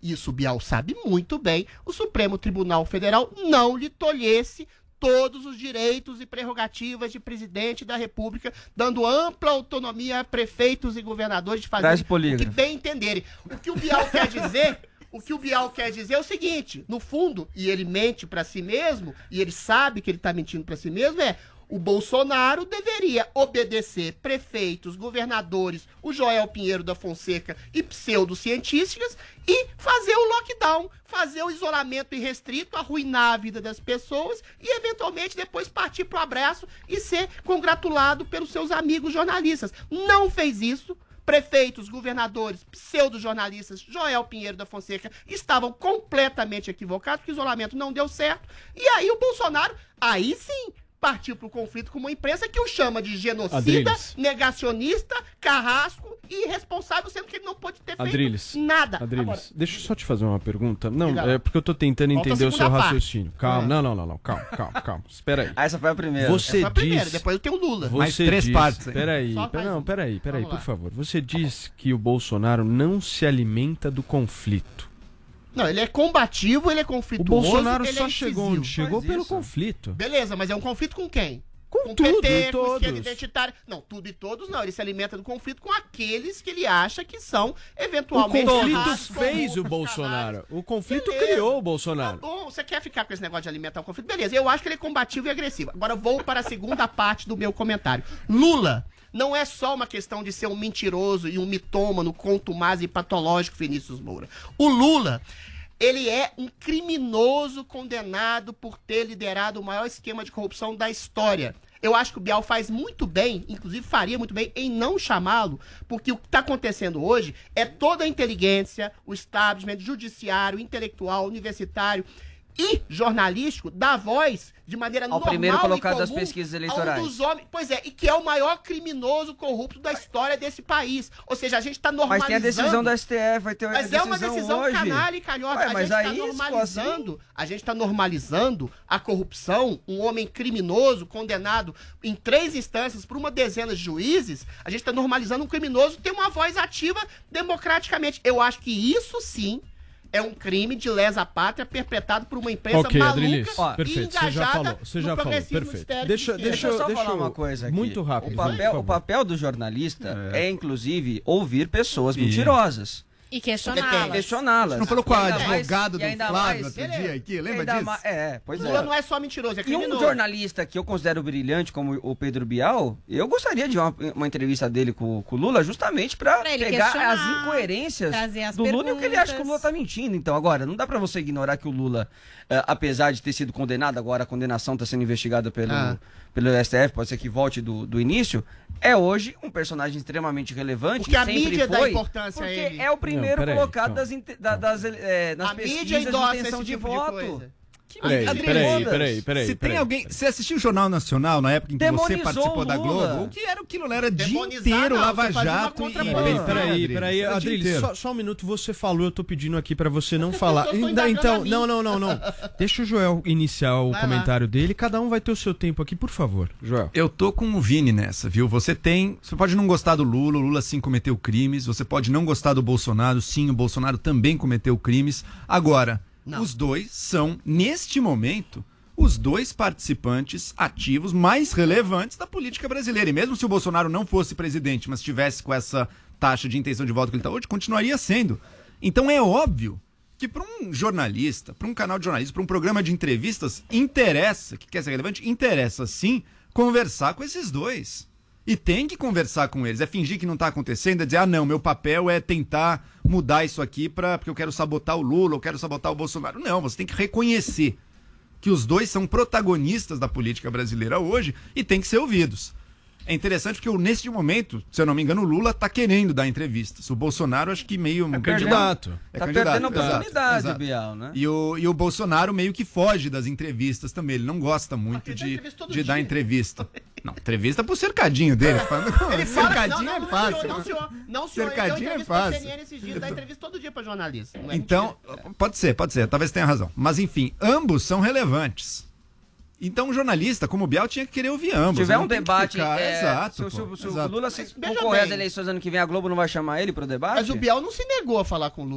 isso o Bial sabe muito bem, o Supremo Tribunal Federal não lhe tolhesse todos os direitos e prerrogativas de presidente da República, dando ampla autonomia a prefeitos e governadores de fazer o que bem entenderem. O que o Bial quer dizer... O que o Bial quer dizer é o seguinte, no fundo, e ele mente pra si mesmo, e ele sabe que ele tá mentindo pra si mesmo, é o Bolsonaro deveria obedecer prefeitos, governadores, o Joel Pinheiro da Fonseca e pseudocientíficas e fazer o lockdown, fazer o isolamento irrestrito, arruinar a vida das pessoas e, eventualmente, depois partir pro abraço e ser congratulado pelos seus amigos jornalistas. Não fez isso. Prefeitos, governadores, pseudo-jornalistas, Joel Pinheiro da Fonseca, estavam completamente equivocados, porque o isolamento não deu certo. E aí o Bolsonaro, aí sim, partiu para o conflito com uma imprensa que o chama de genocida, Adriles. negacionista, carrasco e irresponsável, sendo que ele não pode ter feito Adriles. nada. Adriles, Agora, deixa eu só te fazer uma pergunta. Não, Diga. é porque eu tô tentando Falta a entender o seu segunda parte. raciocínio. Calma, É. não, não, não, não, calma, calma, calma. Espera aí. Ah, essa foi a primeira. Você essa foi a primeira, diz... depois eu tenho o Lula. Você Mais três diz, partes, hein? Peraí, Só pera, mais não, um. peraí, peraí, Vamos por lá. favor. Você diz que o Bolsonaro não se alimenta do conflito. Não, ele é combativo, ele é O conflituoso, Bolsonaro ele só é chegou incisivo. onde chegou Faz pelo isso. conflito. Beleza, mas é um conflito com quem? Com Com tudo o P T, e com o todos. esquerda identitária. Não, tudo e todos não. Ele se alimenta do conflito com aqueles que ele acha que são, O eventualmente, conflito errados, fez o corruptos, Bolsonaro. canalhas. O conflito Beleza. criou o Tá Bolsonaro. bom, você quer ficar com esse negócio de alimentar o conflito? Beleza, eu acho que ele é combativo e agressivo. Agora eu vou para a segunda parte do meu comentário. Lula não é só uma questão de ser um mentiroso e um mitômano, contumaz e patológico, Vinícius Moura. O Lula... Ele é um criminoso condenado por ter liderado o maior esquema de corrupção da história. Eu acho que o Bial faz muito bem, inclusive faria muito bem, em não chamá-lo, porque o que está acontecendo hoje é toda a inteligência, o establishment judiciário, intelectual, universitário e jornalístico dá voz de maneira Ao normal primeiro colocado e das comum pesquisas a um eleitorais. dos homens, pois é, e que é o maior criminoso corrupto da história desse país. Ou seja, a gente está Mas normalizando... tem a decisão do S T F, vai ter a Mas decisão é uma decisão hoje. canalha e calhosa. Ué, A mas gente aí, está se for normalizando, a gente está normalizando a corrupção, um homem criminoso, condenado em três instâncias por uma dezena de juízes, a gente está normalizando um criminoso ter uma voz ativa democraticamente. Eu acho que isso sim é um crime de lesa pátria perpetrado por uma imprensa Ok, maluca Adriles, e perfeito, você já engajada falou, você no já falou, progressismo perfeito. histérico Deixa- e deixa Deixa eu só deixa falar eu- uma coisa aqui. muito rápido, O vai, papel, por o favor. papel do jornalista É. é, inclusive, ouvir pessoas E- mentirosas. E questioná-las. Questioná-las. Não falou com o Ainda mais- advogado e do ainda Flávio mais- outro Beleza. dia aqui, lembra ainda disso? ma- É, pois Lula é. não é só mentiroso, é E criminoso. um jornalista que eu considero brilhante, como o Pedro Bial, eu gostaria de ver uma, uma entrevista dele com, com o Lula, justamente pra, Pra ele pegar questionar, as incoerências trazer as do Lula e o que ele acha que o perguntas. Lula tá mentindo. Então, agora, não dá pra você ignorar que o Lula, eh, apesar de ter sido condenado, agora a condenação tá sendo investigada pelo, Ah. pelo S T F, pode ser que volte do, do início, é hoje um personagem extremamente relevante. Porque a sempre mídia dá foi, importância a porque ele. é o primeiro Não, peraí, colocado calma, das, inte- da- das, eh, nas A mídia pesquisas de endossa intenção esse de tipo de voto. coisa. Peraí, Adriles. peraí, peraí, peraí. Se tem peraí. alguém. Você assistiu o Jornal Nacional na época em que você Demonizou participou o da Lula. Globo? O que era aquilo? Era dia Demonizar, inteiro, não, Lava você fazia uma Jato e. contraposição. Peraí, Não, peraí, Adriles, peraí, era o dia Adriles, inteiro. só, só um minuto, você falou, eu tô pedindo aqui pra você não As falar. pessoas tão Ainda- indagando a Então, mim. não, não, não, não. Deixa o Joel iniciar o Vai comentário dele, cada um vai ter o seu tempo aqui, por favor. Joel. Eu tô com o Vini nessa, viu? Você tem. Você pode não gostar do Lula, o Lula sim cometeu crimes. Você pode não gostar do Bolsonaro, sim, o Bolsonaro também cometeu crimes. Agora, Não. os dois são, neste momento, os dois participantes ativos mais relevantes da política brasileira. E mesmo se o Bolsonaro não fosse presidente, mas tivesse com essa taxa de intenção de voto que ele está hoje, continuaria sendo. Então é óbvio que para um jornalista, para um canal de jornalismo, para um programa de entrevistas, interessa, que quer ser relevante, interessa sim conversar com esses dois. E tem que conversar com eles. É fingir que não está acontecendo, é dizer, ah não, meu papel é tentar mudar isso aqui pra, porque eu quero sabotar o Lula, eu quero sabotar o Bolsonaro. Não, você tem que reconhecer que os dois são protagonistas da política brasileira hoje e têm que ser ouvidos. É interessante porque, neste momento, se eu não me engano, o Lula está querendo dar entrevistas. O Bolsonaro, acho que meio... É candidato. É Tá candidato, perdendo a exato, oportunidade, exato. Bial, né? E o, e o Bolsonaro meio que foge das entrevistas também. Ele não gosta muito ele dá de, entrevista todo de dar dia. entrevista. Não, entrevista pro cercadinho dele. Ele fala, cercadinho não, não, é fácil. Não, senhor, não, senhor. Cercadinho é eu fácil. C N N esses dias, dá entrevista todo dia pra jornalista. Não é Então, mentira. pode ser, pode ser. Talvez tenha razão. Mas, enfim, ambos são relevantes. Então, um jornalista como o Bial tinha que querer ouvir ambos. Se tiver não um tem que debate, ficar- é, Exato, se, o- pô, se o- se o exato. Lula se Mas, veja concorrer às bem. eleições ano que vem, a Globo não vai chamar ele pro debate? Mas o Bial não se negou a falar com o Lula.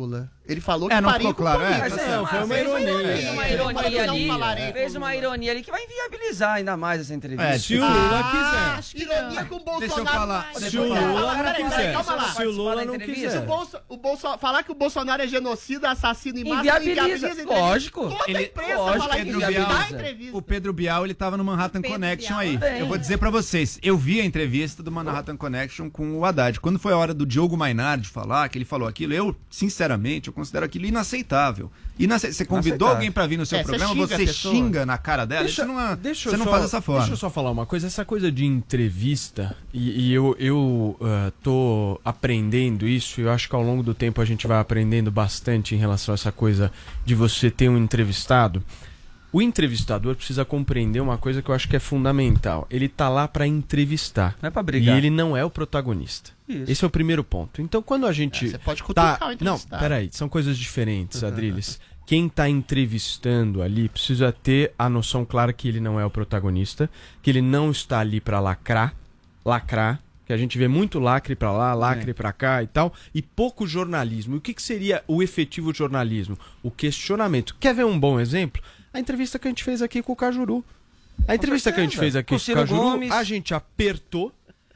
Ele falou que É, não faria ficou com claro, é, polícia. tá certo. Foi uma fez ironia. Fez uma É, ironia não ali. falarei Fez com uma Lula. ironia ali que vai inviabilizar ainda mais essa entrevista. É, Se o Lula Ah, quiser. acho que ironia com o Bolsonaro. Deixa eu falar. vai. Se o Peraí, Lula peraí, não peraí, quiser. calma lá. Se o Lula não Se quiser. o Bolso, o Bolso, falar que o Bolsonaro é genocida, assassino em massa, Inviabiliza. inviabiliza Lógico. Toda Ele- imprensa lógico, fala Pedro isso, Bial- dá entrevista. O Pedro Bial, ele tava no Manhattan Pedro Connection Bial. aí. Bem. Eu vou dizer pra vocês, eu vi a entrevista do Manhattan Connection com o Haddad. Quando foi a hora do Diogo Mainardi falar, que ele falou aquilo, eu, sinceramente, eu considero aquilo inaceitável. Inace... Você convidou Inaceitável. alguém pra vir no seu É, você programa, xinga você a pessoa. xinga na cara dela, Deixa, isso não, é- deixa eu você não só- faz dessa forma. Deixa eu só falar uma coisa, essa coisa de entrevista, e, e eu, eu ah, tô aprendendo isso, e eu acho que ao longo do tempo a gente vai aprendendo bastante em relação a essa coisa de você ter um entrevistado. O entrevistador precisa compreender uma coisa que eu acho que é fundamental. Ele tá lá para entrevistar. Não é pra brigar. E ele não é o protagonista. Isso. Esse é o primeiro ponto. Então, quando a gente É, você pode cutucar tá... o Não, entrevistado. peraí, são coisas diferentes, Adriles. Quem tá entrevistando ali precisa ter a noção clara que ele não é o protagonista, que ele não está ali para lacrar, lacrar, que a gente vê muito lacre pra lá, lacre É. pra cá e tal, e pouco jornalismo. E o que, que seria o efetivo jornalismo? O questionamento. Quer ver um bom exemplo? A entrevista que a gente fez aqui com o Cajuru. A entrevista que a gente certeza. fez aqui Com com o Ciro Cajuru, Gomes. a gente apertou,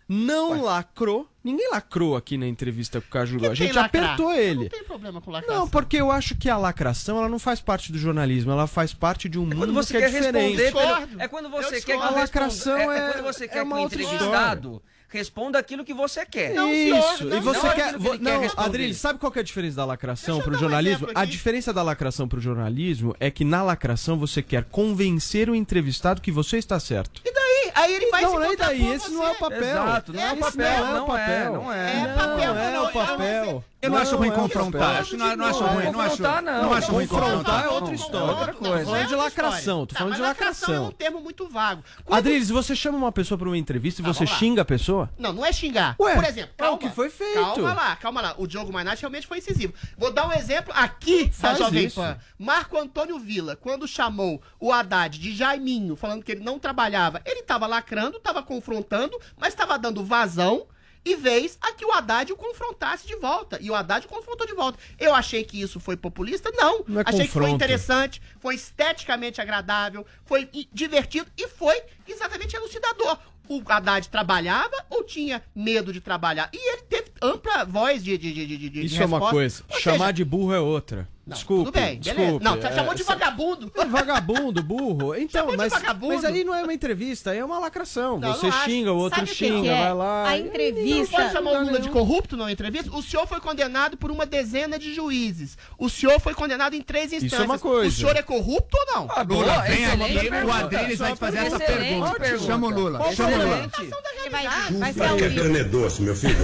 não lacrou. Ninguém lacrou aqui na entrevista com o Cajuru. A gente apertou ele. Não tem problema com lacração. Não, porque eu acho que a lacração ela não faz parte do jornalismo, ela faz parte de um Quando mundo você que é quer diferente. responder, pelo- Discordo. é quando Eu você quer que discordo. o A lacração responda- é, é é- quando você é quer que uma o outra entrevistado responda aquilo que você quer. Não, Isso, senhor, não, e você não quer. aquilo que vo- ele quer Não, responder. Adriles, sabe qual que é a diferença da lacração Deixa eu pro dar um jornalismo? exemplo A aqui. diferença da lacração pro jornalismo é que na lacração você quer convencer o entrevistado que você está certo. E daí? Aí ele vai Não, se não, e contrapor daí? a Esse você. não é o papel. Exato, não é o Esse papel, não é o não é, papel. não é. É papel, Não é não, o papel. Eu não acho Não ruim é o confrontar. papel. Acho, não, não acho Não, ruim, não acho, confrontar não. não acho ruim Confrontar confrontar. é outra história. Outra coisa. Tô falando de outra lacração, história. tô Tá, falando mas de lacração. é um termo muito vago. Quando- Adriles, você chama uma pessoa pra uma entrevista e Tá, você vamos lá. xinga a pessoa? Não, não é xingar. Ué, Por exemplo, é o que foi feito. Calma lá, calma lá. O Diogo Mainardi realmente foi incisivo. Vou dar um exemplo aqui da Faz Jovem isso. Pan. Marco Antônio Villa, quando chamou o Haddad de Jaiminho, falando que ele não trabalhava, ele tava lacrando, tava confrontando, mas tava dando vazão e vez a que o Haddad o confrontasse de volta. E o Haddad o confrontou de volta. Eu achei que isso foi populista? Não. Não é achei que foi confronto. interessante, foi esteticamente agradável, foi i- divertido e foi exatamente elucidador. O Haddad trabalhava ou tinha medo de trabalhar? E ele teve ampla voz de, de, de, de, de Isso é uma resposta. coisa. Ou Chamar seja, de burro é outra. não, Desculpe. tudo bem, beleza. desculpe. Não, você chamou É, de vagabundo. Vagabundo, burro. Então, Chamou de mas, vagabundo. mas aí não é uma entrevista, aí é uma lacração. Não, Você não acho. xinga, o outro Sabe o que xinga, que é? vai lá. A e- Não entrevista. pode chamar o Lula de corrupto numa entrevista? O senhor foi condenado por uma dezena de juízes. O senhor foi condenado em três instâncias. Isso é uma coisa. O senhor é corrupto ou não? Ah, Lula, boa, vem excelente aqui, o pergunta. Adriles vai te fazer essa Excelente pergunta. pergunta. Chama o Lula, chama o Lula. Excelente. Ele vai vir, vai ser ao Que é vivo. carne é doce, meu filho.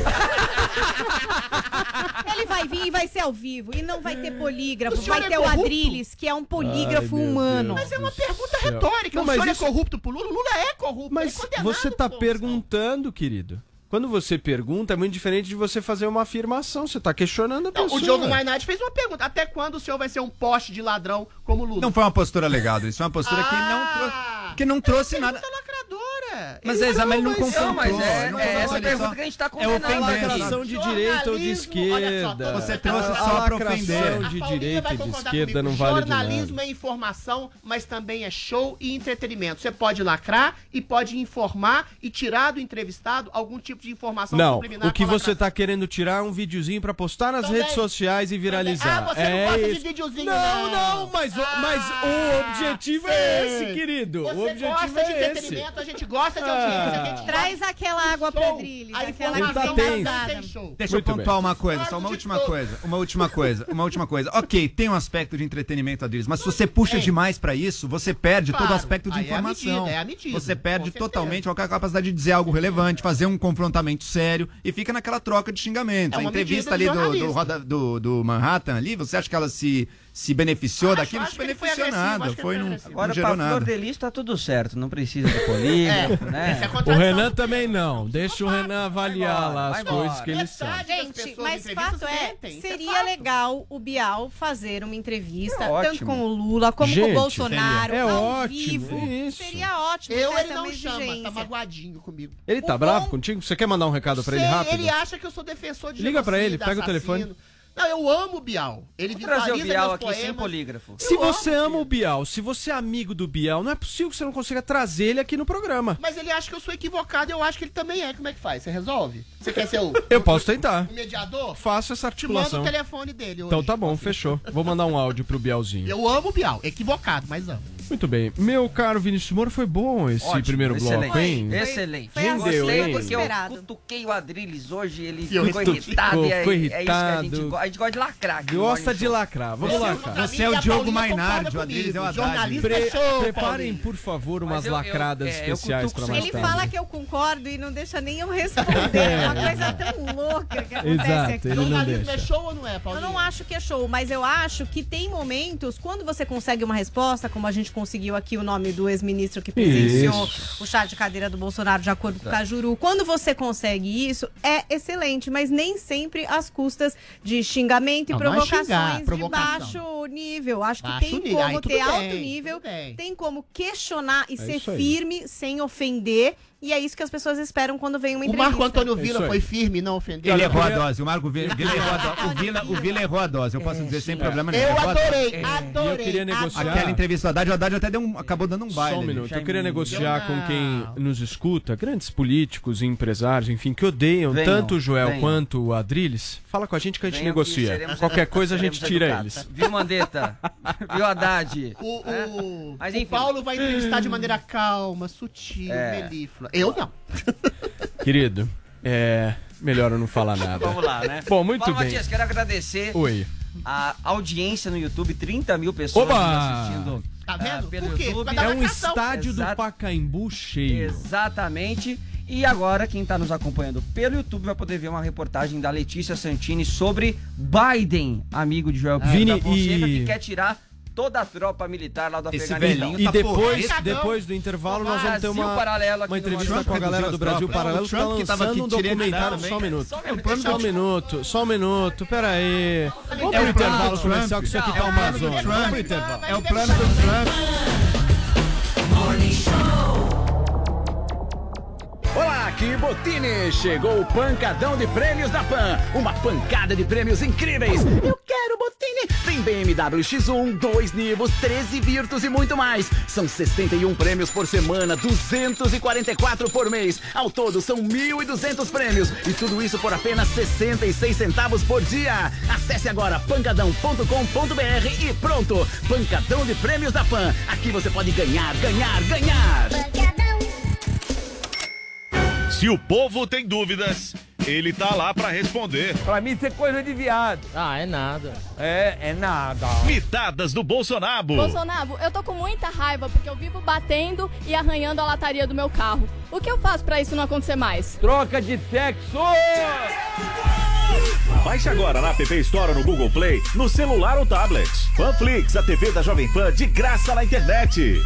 Ele vai vir e vai ser ao vivo. E não vai ter polígrafo. O senhor Vai é ter o corrupto? Adriles, que é um polígrafo Ai, meu humano. Deus. Mas é uma pergunta céu. retórica. Não, o mas senhor isso- é corrupto pro Lula? O Lula é corrupto. Mas ele é condenado, você tá pô. perguntando, querido. Quando você pergunta, é muito diferente de você fazer uma afirmação. Você tá questionando a Não, pessoa. o Diogo Mainardi fez uma pergunta. Até quando o senhor vai ser um poste de ladrão como o Lula? Não foi uma postura legal, isso foi uma postura que não, Ah! trou- que não trouxe nada. Pergunta lacradora. Mas Ele é, mas ele não mas- confrontou. Não, mas é, não é essa confrontou, ele pergunta só- que a gente tá é condenando ofendendo. aqui. Lacração de direita ou de Jornalismo, olha só, esquerda. Você trouxe A só pra lacração ofender. de A Paulinha direita vai e de concordar esquerda comigo. não vale de Jornalismo nada. é informação, mas também é show e entretenimento. Você pode lacrar e pode informar e tirar do entrevistado algum tipo de informação Não, subliminar o que com a você lacração. tá querendo tirar é um videozinho pra postar nas Também. redes sociais e viralizar. Ah, você é não gosta isso. de videozinho, Não, não. não, mas, o, mas Ah, o objetivo é sei. esse, querido. Você o objetivo gosta de é esse. entretenimento, a gente gosta de audiência. A gente Traz aquela água pra Adriles. A Aquela Ele tá que informação tem tenso. vazada. tem show. Deixa Muito eu pontuar bem. uma coisa, só Claro uma de última tudo. coisa, uma última coisa, uma última coisa. Ok, tem um aspecto de entretenimento, Adriles, mas se você puxa Tem. demais pra isso, você perde todo o Claro, aspecto de aí é a informação. medida, é a medida, Você perde com certeza. totalmente qualquer capacidade de dizer algo relevante, fazer um confrontamento sério e fica naquela troca de xingamentos. É A uma entrevista medida ali do do, do, jornalista. roda- do, do Manhattan ali, você acha que ela se, se beneficiou Acho- daquilo? Não acho se que ele foi beneficiou agressivo, nada, acho que ele foi, foi não, agressivo. não Agora, gerou pra Flor nada. de Lis tá tudo certo, não precisa de polígrafo, né? Essa é a O contradição Renan do também tempo. não. Deixa o Renan avaliar embora, lá vai as embora. coisas que eles são. Metade das Gente, pessoas mas em entrevistas fato é, mentem, isso é seria fato. legal o Bial fazer uma entrevista, É tanto ótimo. com o Lula como Gente, com o Bolsonaro, é ao ótimo, vivo. isso. Seria ótimo. Eu, essa ele é não uma chama, exigência. tá magoadinho comigo. Ele tá O bravo bom- contigo? Você quer mandar um recado pra ele Sei, rápido? Ele acha que eu sou defensor de Liga pra ele, genocida, pega o telefone. assassino. Não, eu amo o Bial. Ele Vou trazer o visualiza Bial meus aqui poemas. sem polígrafo. Se Eu você amo, ama o Bial, se você é amigo do Bial, não é possível que você não consiga trazer ele aqui no programa. Mas ele acha que eu sou equivocado e eu acho que ele também é. Como é que faz? Você resolve? Você quer ser o... Eu posso tentar. O mediador? Faço essa Te mando articulação. o telefone dele hoje. Então tá bom, fechou. Vou mandar um áudio pro Bialzinho. Eu amo o Bial. Equivocado, mas amo. Muito bem. Meu caro Vinícius Moura, foi bom esse Ótimo, primeiro excelente. bloco, hein? Excelente. Foi assim Rendeu, Gostei hein? porque eu Esperado. cutuquei o Adrilles hoje, ele Eu ficou ficou- irritado. e é, ficou é isso que a gente irritado. gosta. A gente gosta de lacrar aqui. no Gosta Morning de Show. lacrar. Vamos lá, cara. Você é o Diogo Mainardi, o Adriles é o Haddad. Jornalista Pre- show, preparem, Paulinho. por favor, umas Mas eu- eu- lacradas é, eu especiais cutuco pra mais Ele tarde. fala que eu concordo e não deixa nem eu responder. É uma coisa tão louca que acontece Exato, aqui. ele não Jornalismo é deixa. show ou não é, Eu Paulinho? não acho que é show, mas eu acho que tem momentos, quando você consegue uma resposta, como a gente conseguiu aqui o nome do ex-ministro que presenciou Isso. o chá de cadeira do Bolsonaro de acordo com o Cajuru, quando você consegue isso, é excelente, mas nem sempre às custas de xingamento e Não, não é provocações xingar, de provocação. baixo nível. Acho que Baixo tem nível, aí como tudo ter bem, alto nível, tudo bem. tem como questionar e É ser isso aí. firme sem ofender, e é isso que as pessoas esperam quando vem uma O entrevista. Marco Antônio É Vila isso aí. foi firme e não ofendeu. Ele errou a queria- dose, o Marco Vila, Vila errou a dose. O Vila, o Vila errou a dose, eu posso dizer sem problema nenhum. Eu Errou a dose. adorei, E eu adorei. queria negociar. Aquela entrevista do Haddad, o Haddad até deu um, acabou dando um baile. Só um ali. minuto. Eu Jaime, queria negociar não. com quem nos escuta, grandes políticos e empresários, enfim, que odeiam Venham, tanto o Joel venham. quanto o Adrilles. Fala com a gente que a gente Venham que negocia. seremos- Qualquer coisa a gente seremos tira educados. eles. Viu, Mandetta? Viu, Haddad? O, o, Mas o enfim. Paulo vai entrevistar de maneira calma, sutil, É. melíflua. Eu não. Querido, é melhor eu não falar nada. Vamos lá, né? Bom, muito Paulo bem. Matias, quero agradecer Oi. a audiência no YouTube, trinta mil pessoas Oba! nos assistindo. Tá ah, vendo? pelo Por quê? YouTube. Por causa É da um marcação. estádio do Exato. Pacaembu cheio. Exatamente. E agora, quem está nos acompanhando pelo YouTube vai poder ver uma reportagem da Letícia Santini sobre Biden, amigo de Joel Vini, da Fonseca, e- que quer tirar toda a tropa militar lá do Esse Afeganistão. velhinho E tá depois, porra. depois do intervalo, nós vamos ter Brasil uma, Paralelo aqui uma no entrevista Morning com a Show. galera do Brasil Não, Paralelo o que tá Trump que tava lançando aqui um tirando documentário. também. Só um minuto. Só um minuto, Só deixa um minuto, só um minuto, pera aí. Vamos É pro o intervalo plano do comercial que isso aqui Trump. tá É o uma plano do zona. Trump. Vamos pro intervalo. É o plano do Trump. Morning Show. Olá, aqui Botini! Chegou o pancadão de prêmios da Pan. Uma pancada de prêmios incríveis. Eu quero Botini! Tem B M W X um, dois Nivos, treze Virtus e muito mais. São sessenta e um prêmios por semana, duzentos e quarenta e quatro por mês. Ao todo são mil e duzentos prêmios. E tudo isso por apenas sessenta e seis centavos por dia. Acesse agora pancadão ponto com ponto br e pronto! Pancadão de prêmios da Pan. Aqui você pode ganhar, ganhar, ganhar! Se o povo tem dúvidas, ele tá lá pra responder. Pra mim isso é coisa de viado. Ah, é nada. É, é nada. Mitadas do Bolsonaro. Bolsonaro, eu tô com muita raiva porque eu vivo batendo e arranhando a lataria do meu carro. O que eu faço pra isso não acontecer mais? Troca de sexo! Baixe agora na App Store ou no Google Play, no celular ou tablet. Panflix, a T V da Jovem Pan de graça na internet.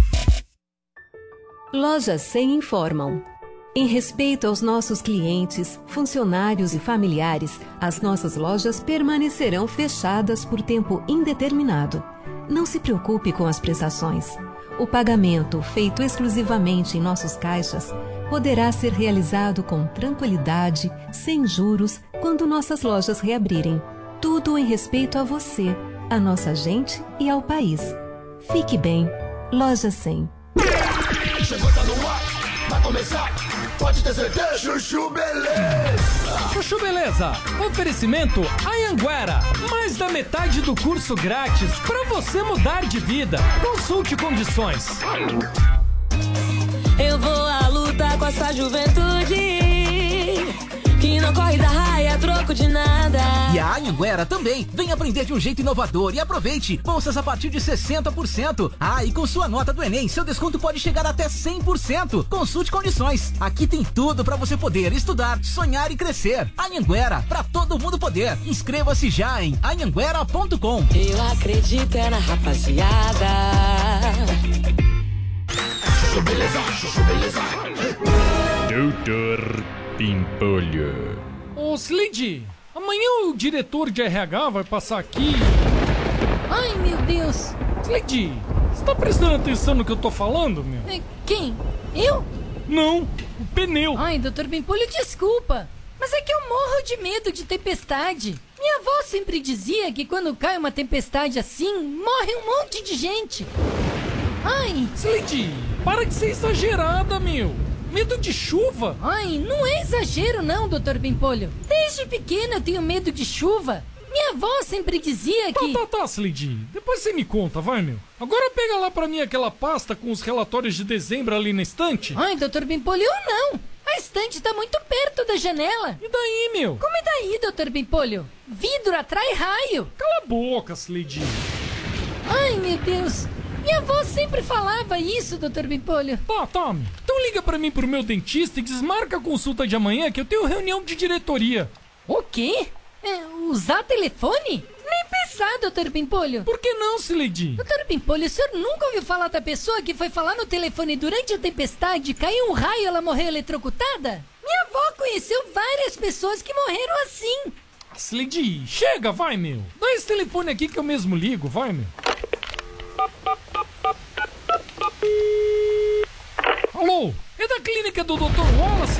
Lojas cem informam. Em respeito aos nossos clientes, funcionários e familiares, as nossas lojas permanecerão fechadas por tempo indeterminado. Não se preocupe com as prestações. O pagamento, feito exclusivamente em nossos caixas, poderá ser realizado com tranquilidade, sem juros, quando nossas lojas reabrirem. Tudo em respeito a você, a nossa gente e ao país. Fique bem. Loja cem. Chegou, tá no ar, vai começar. Pode ter certeza, Chuchu Beleza. Chuchu Beleza, oferecimento Anhanguera, mais da metade do curso grátis para você mudar de vida. Consulte condições. Eu vou à luta com essa juventude que não corre da raia, troco de nada. E a Anhanguera também. Vem aprender de um jeito inovador e aproveite. Bolsas a partir de sessenta por cento. Ah, e com sua nota do Enem, seu desconto pode chegar até cem por cento. Consulte condições. Aqui tem tudo para você poder estudar, sonhar e crescer. Anhanguera, para todo mundo poder. Inscreva-se já em anhanguera ponto com. Eu acredito é na rapaziada. Chuchu Beleza, Chuchu Beleza. Doutor Pimpolho. Ô, Slade, amanhã o diretor de R H vai passar aqui. Ai, meu Deus. Slade, você tá prestando atenção no que eu tô falando, meu? É, Quem? Eu? Não, o pneu. Ai, doutor Pimpolho, desculpa. Mas é que eu morro de medo de tempestade. Minha avó sempre dizia que quando cai uma tempestade assim, morre um monte de gente. Ai... Slade, para de ser exagerada, meu. Medo de chuva? Ai, não é exagero não, doutor Pimpolho. Desde pequena eu tenho medo de chuva. Minha avó sempre dizia que... Tá, tá, tá, Slade. Depois você me conta, vai, meu. Agora pega lá pra mim aquela pasta com os relatórios de dezembro ali na estante. Ai, doutor Pimpolho, eu não. A estante tá muito perto da janela. E daí, meu? Como é daí, doutor Pimpolho? Vidro atrai raio. Cala a boca, Slade. Ai, meu Deus. Minha avó sempre falava isso, doutor Pimpolho. Tá, tá. Então liga pra mim pro meu dentista e desmarca a consulta de amanhã que eu tenho reunião de diretoria. O quê? É, usar telefone? Nem pensar, doutor Pimpolho. Por que não, Slade? Doutor Pimpolho, o senhor nunca ouviu falar da pessoa que foi falar no telefone durante a tempestade, caiu um raio e ela morreu eletrocutada? Minha avó conheceu várias pessoas que morreram assim. Slade, chega, vai, meu. Dá esse telefone aqui que eu mesmo ligo, vai, meu. Alô, é da clínica do doutor Wallace?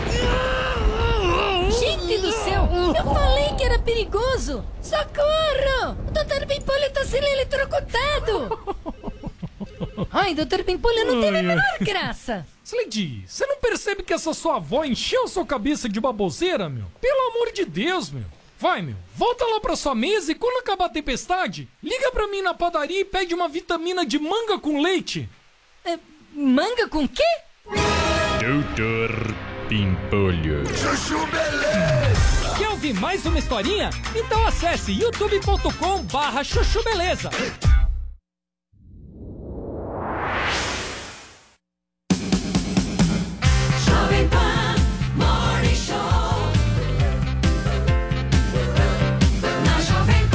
Gente do céu, eu falei que era perigoso. Socorro! O doutor Pimpolho tá sendo eletrocutado. Ai, doutor Pimpolho, não teve a menor graça. Slade, você não percebe que essa sua avó encheu sua cabeça de baboseira, meu? Pelo amor de Deus, meu. Vai, meu, volta lá pra sua mesa e quando acabar a tempestade, liga pra mim na padaria e pede uma vitamina de manga com leite. É, manga com quê? Doutor Pimpolho. Chuchu Beleza! Quer ouvir mais uma historinha? Então acesse youtube ponto com barra chuchu beleza. Jovem Pan Morning Show. Na Jovem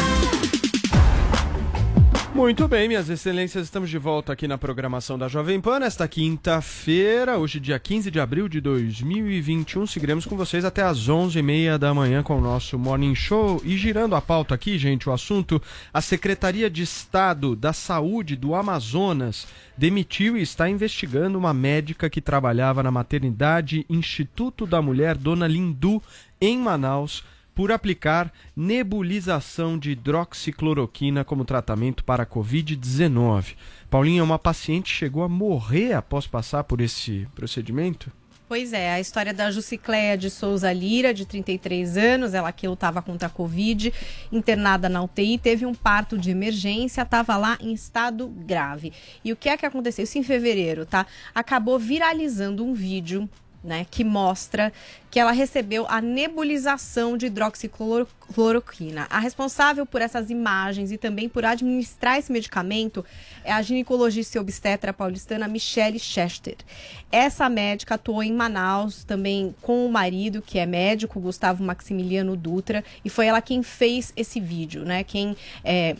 Pan. Muito bem, minhas excelências, estamos de volta aqui na programação da Jovem Pan, nesta quinta-feira, hoje dia quinze de abril de dois mil e vinte e um, seguiremos com vocês até às onze e meia da manhã com o nosso Morning Show. E girando a pauta aqui, gente, o assunto, a Secretaria de Estado da Saúde do Amazonas demitiu e está investigando uma médica que trabalhava na maternidade Instituto da Mulher Dona Lindu, em Manaus, por aplicar nebulização de hidroxicloroquina como tratamento para a covid dezenove. Paulinha, uma paciente chegou a morrer após passar por esse procedimento? Pois é, a história da Jucicléia de Souza Lira, de trinta e três anos, ela que lutava contra a Covid, internada na U T I, teve um parto de emergência, estava lá em estado grave. E o que é que aconteceu? Isso em fevereiro, tá? Acabou viralizando um vídeo, né, que mostra que ela recebeu a nebulização de hidroxicloroquina. A responsável por essas imagens e também por administrar esse medicamento é a ginecologista e obstetra paulistana Michele Chester. Essa médica atuou em Manaus também com o marido, que é médico, Gustavo Maximiliano Dutra, e foi ela quem fez esse vídeo, né, quem é,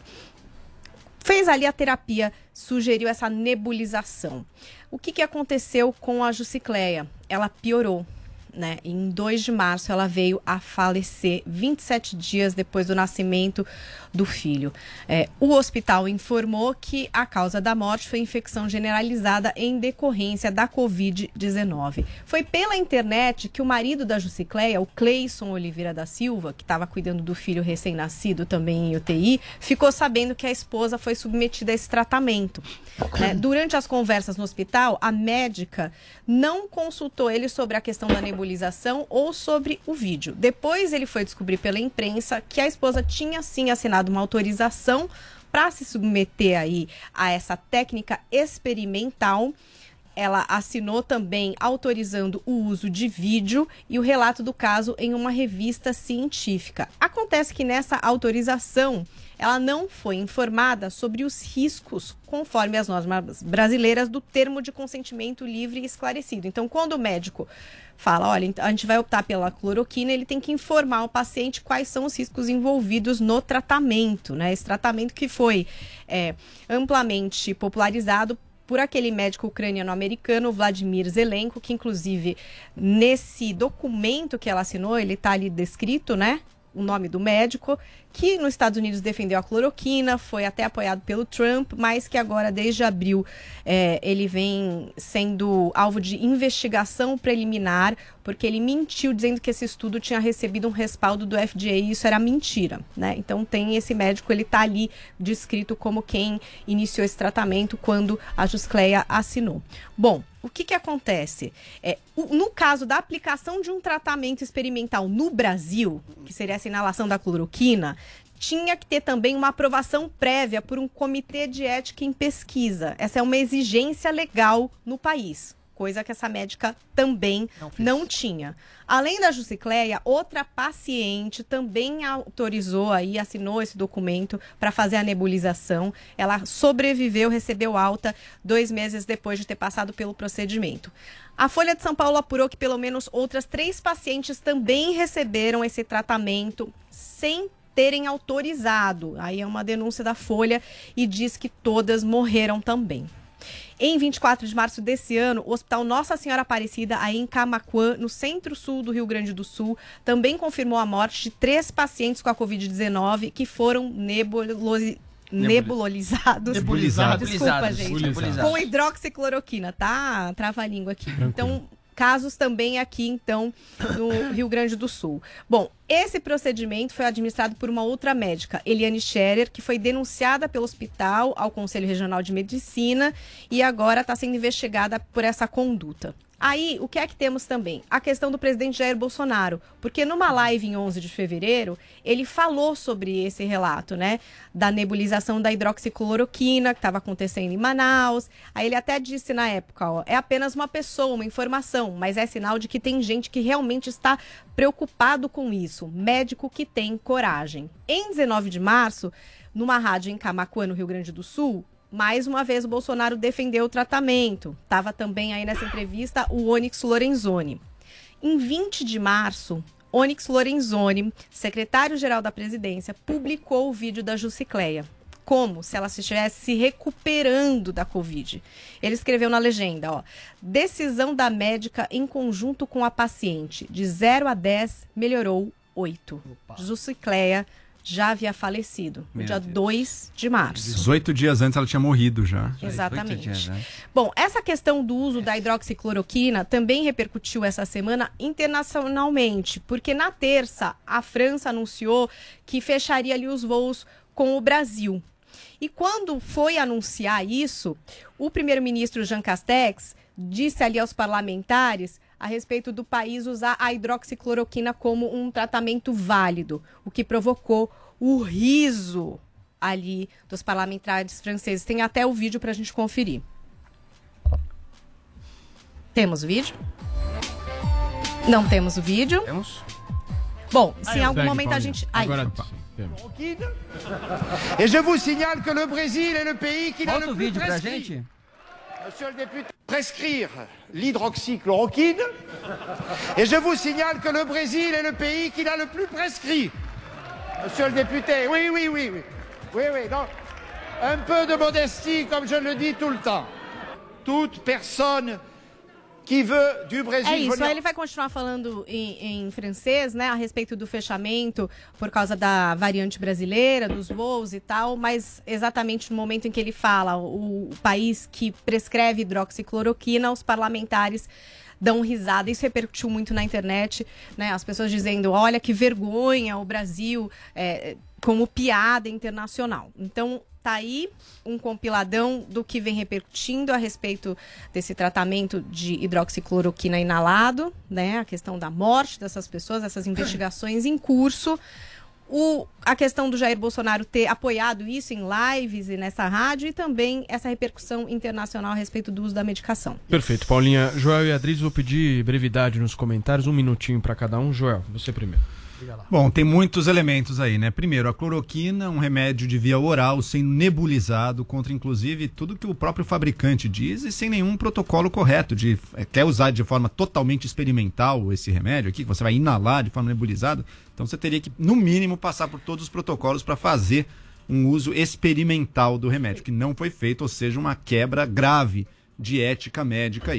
fez ali a terapia, sugeriu essa nebulização. O que, que aconteceu com a Jucicléia? Ela piorou, né? Em dois de março ela veio a falecer, vinte e sete dias depois do nascimento do filho. É, o hospital informou que a causa da morte foi infecção generalizada em decorrência da covid dezenove. Foi pela internet que o marido da Jucicléia, o Cleison Oliveira da Silva, que estava cuidando do filho recém-nascido também em U T I, ficou sabendo que a esposa foi submetida a esse tratamento. Né? Durante as conversas no hospital, a médica não consultou ele sobre a questão da nebulização ou sobre o vídeo. Depois ele foi descobrir pela imprensa que a esposa tinha sim assinado uma autorização para se submeter aí a essa técnica experimental. Ela assinou também autorizando o uso de vídeo e o relato do caso em uma revista científica. Acontece que nessa autorização ela não foi informada sobre os riscos, conforme as normas brasileiras, do termo de consentimento livre e esclarecido. Então, quando o médico fala, olha, a gente vai optar pela cloroquina, ele tem que informar o paciente quais são os riscos envolvidos no tratamento, né? Esse tratamento que foi é, amplamente popularizado por aquele médico ucraniano-americano, Vladimir Zelenko, que inclusive nesse documento que ela assinou, ele está ali descrito, né? O nome do médico, que nos Estados Unidos defendeu a cloroquina, foi até apoiado pelo Trump, mas que agora, desde abril, é, ele vem sendo alvo de investigação preliminar, porque ele mentiu dizendo que esse estudo tinha recebido um respaldo do F D A e isso era mentira, né? Então tem esse médico, ele está ali descrito como quem iniciou esse tratamento quando a Juscleia assinou. Bom, o que que acontece? É, no caso da aplicação de um tratamento experimental no Brasil, que seria essa inalação da cloroquina, tinha que ter também uma aprovação prévia por um comitê de ética em pesquisa. Essa é uma exigência legal no país, coisa que essa médica também não, não tinha. Além da Juscleia, outra paciente também autorizou aí, assinou esse documento para fazer a nebulização. Ela sobreviveu, recebeu alta dois meses depois de ter passado pelo procedimento. A Folha de São Paulo apurou que pelo menos outras três pacientes também receberam esse tratamento sem terem autorizado. Aí é uma denúncia da Folha e diz que todas morreram também. Em vinte e quatro de março desse ano, o Hospital Nossa Senhora Aparecida, aí em Camaquã, no centro-sul do Rio Grande do Sul, também confirmou a morte de três pacientes com a covid dezenove que foram nebulosi... nebulizados. Nebulizados. Desculpa, Nebulizados. gente. Nebulizados. Com hidroxicloroquina, tá? Trava a língua aqui. Então, casos também aqui, então, no Rio Grande do Sul. Bom, esse procedimento foi administrado por uma outra médica, Eliane Scherer, que foi denunciada pelo hospital ao Conselho Regional de Medicina e agora está sendo investigada por essa conduta. Aí, o que é que temos também? A questão do presidente Jair Bolsonaro, porque numa live em onze de fevereiro, ele falou sobre esse relato, né, da nebulização da hidroxicloroquina que estava acontecendo em Manaus. Aí ele até disse na época, ó, é apenas uma pessoa, uma informação, mas é sinal de que tem gente que realmente está preocupado com isso, médico que tem coragem. Em dezenove de março, numa rádio em Camaquã, no Rio Grande do Sul, mais uma vez o Bolsonaro defendeu o tratamento. Estava também aí nessa entrevista o Onyx Lorenzoni. Em vinte de março, Onyx Lorenzoni, secretário-geral da presidência, publicou o vídeo da Juscleia, como se ela estivesse se recuperando da Covid. Ele escreveu na legenda, ó, decisão da médica em conjunto com a paciente, de zero a dez, melhorou oito. Juscleia já havia falecido, no Meu dia Deus. dois de março. dezoito dias antes ela tinha morrido já. Exatamente. Bom, essa questão do uso da hidroxicloroquina também repercutiu essa semana internacionalmente, porque na terça a França anunciou que fecharia ali os voos com o Brasil. E quando foi anunciar isso, o primeiro-ministro Jean Castex disse ali aos parlamentares a respeito do país usar a hidroxicloroquina como um tratamento válido, o que provocou o riso ali dos parlamentares franceses. Tem até o vídeo para a gente conferir. Temos vídeo? Não temos o vídeo. Temos? Bom, se Aí, em algum segue, momento a Paulinho. gente... Aí. Agora Et je vous signale que le Brésil est le pays qui n'a Volta le o plus vídeo pra prescrit. gente. Monsieur le député, prescrire l'hydroxychloroquine. Et je vous signale que le Brésil est le pays qui l'a le plus prescrit. Monsieur le député, oui, oui, oui, oui. Oui, oui, donc, un peu de modestie, comme je le dis tout le temps. Toute personne qui veut du Brésil... É isso, venir- aí ele vai continuar falando em, em francês, né, a respeito do fechamento por causa da variante brasileira, dos voos e tal, mas exatamente no momento em que ele fala o, o país que prescreve hidroxicloroquina, os parlamentares dão risada. Isso repercutiu muito na internet, né, as pessoas dizendo, olha que vergonha o Brasil, é, como piada internacional. Então, tá aí um compiladão do que vem repercutindo a respeito desse tratamento de hidroxicloroquina inalado, né? A questão da morte dessas pessoas, essas investigações em curso. O, a questão do Jair Bolsonaro ter apoiado isso em lives e nessa rádio e também essa repercussão internacional a respeito do uso da medicação. Perfeito, Paulinha. Joel e Adriles, vou pedir brevidade nos comentários, um minutinho para cada um. Joel, você primeiro. Bom, tem muitos elementos aí, né? Primeiro, a cloroquina, um remédio de via oral, sendo nebulizado, contra inclusive tudo que o próprio fabricante diz e sem nenhum protocolo correto. De, é, quer usar de forma totalmente experimental esse remédio aqui, que você vai inalar de forma nebulizada, então você teria que, no mínimo, passar por todos os protocolos para fazer um uso experimental do remédio, que não foi feito, ou seja, uma quebra grave de ética médica aí.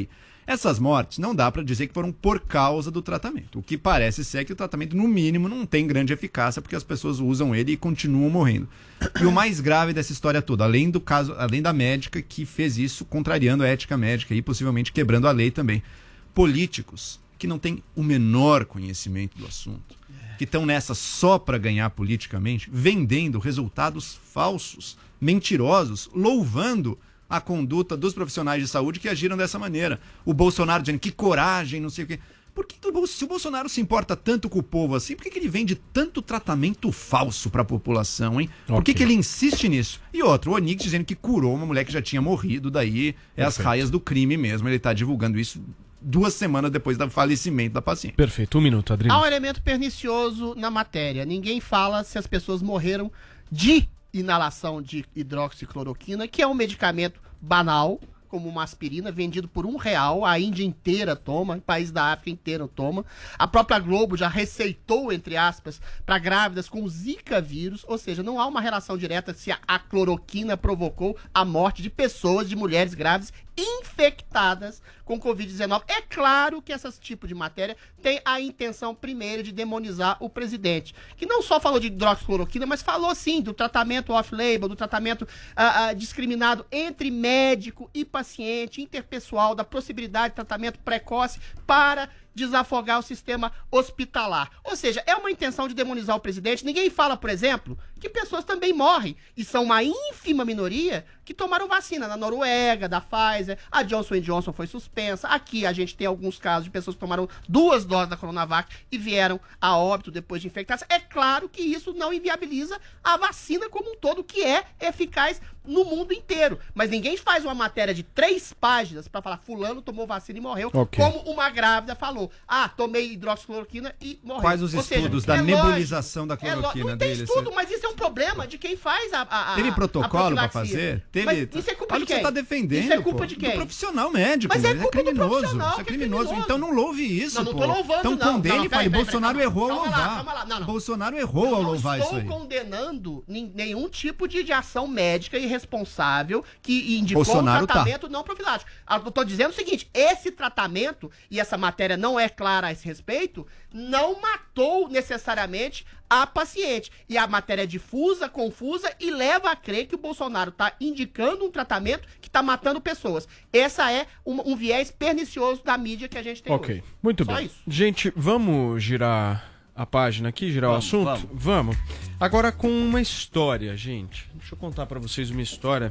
Essas mortes não dá para dizer que foram por causa do tratamento. O que parece ser é que o tratamento, no mínimo, não tem grande eficácia porque as pessoas usam ele e continuam morrendo. E o mais grave dessa história toda, além do caso, além da médica que fez isso contrariando a ética médica e possivelmente quebrando a lei também, políticos que não têm o menor conhecimento do assunto, que estão nessa só para ganhar politicamente, vendendo resultados falsos, mentirosos, louvando a conduta dos profissionais de saúde que agiram dessa maneira. O Bolsonaro dizendo que coragem, não sei o quê. Por que, se o Bolsonaro se importa tanto com o povo assim, por que, que ele vende tanto tratamento falso para a população, hein? Por okay. que, que ele insiste nisso? E outro, o Onix dizendo que curou uma mulher que já tinha morrido, daí é as raias do crime mesmo. Ele está divulgando isso duas semanas depois do falecimento da paciente. Perfeito, um minuto, Adriano. Há um elemento pernicioso na matéria. Ninguém fala se as pessoas morreram de inalação de hidroxicloroquina, que é um medicamento banal, como uma aspirina, vendido por um real, a Índia inteira toma, o país da África inteiro toma. A própria Globo já receitou, entre aspas, para grávidas com Zika vírus, ou seja, não há uma relação direta se a, a cloroquina provocou a morte de pessoas, de mulheres grávidas infectadas com covid dezenove. É claro que esse tipo de matéria tem a intenção primeira de demonizar o presidente, que não só falou de hidroxicloroquina, mas falou sim do tratamento off-label, do tratamento uh, uh, discriminado entre médico e paciente, interpessoal, da possibilidade de tratamento precoce para desafogar o sistema hospitalar. Ou seja, é uma intenção de demonizar o presidente. Ninguém fala, por exemplo, que pessoas também morrem, e são uma ínfima minoria que tomaram vacina na Noruega, da Pfizer, a Johnson and Johnson foi suspensa. Aqui a gente tem alguns casos de pessoas que tomaram duas doses da Coronavac e vieram a óbito depois de infectadas. É claro que isso não inviabiliza a vacina como um todo, que é eficaz no mundo inteiro. Mas ninguém faz uma matéria de três páginas para falar fulano tomou vacina e morreu, okay. como uma grávida falou. Ah, tomei hidroxicloroquina e morreu. Quais os Ou estudos seja, da é nebulização lógico, da cloroquina é dele? Não tem estudo, você... mas isso é um problema de quem faz a, a, a Teve protocolo para fazer? Teve... Mas isso é culpa Olha de o que quem? você está defendendo. Isso é culpa pô. de quem? Do profissional médico. Mas é culpa é criminoso. do Isso é criminoso. criminoso. Então não louve isso. Não, não pô. tô louvando, então não. condene não, e fale, Bolsonaro peraí, errou ao calma louvar. lá, calma lá. Não, não. Bolsonaro errou ao louvar isso aí. Não estou condenando nenhum tipo de, de ação médica irresponsável que indicou Bolsonaro um tratamento tá. não profilático. Eu estou dizendo o seguinte, esse tratamento, e essa matéria não é clara a esse respeito, não matou necessariamente a paciente. E a matéria é difusa, confusa e leva a crer que o Bolsonaro está indicando um tratamento que está matando pessoas. Essa é um, um viés pernicioso da mídia que a gente tem Ok, hoje. muito Só bem. isso. Gente, vamos girar a página aqui, girar Vamos, o assunto? vamos. Vamos. Agora com uma história, gente. Deixa eu contar pra vocês uma história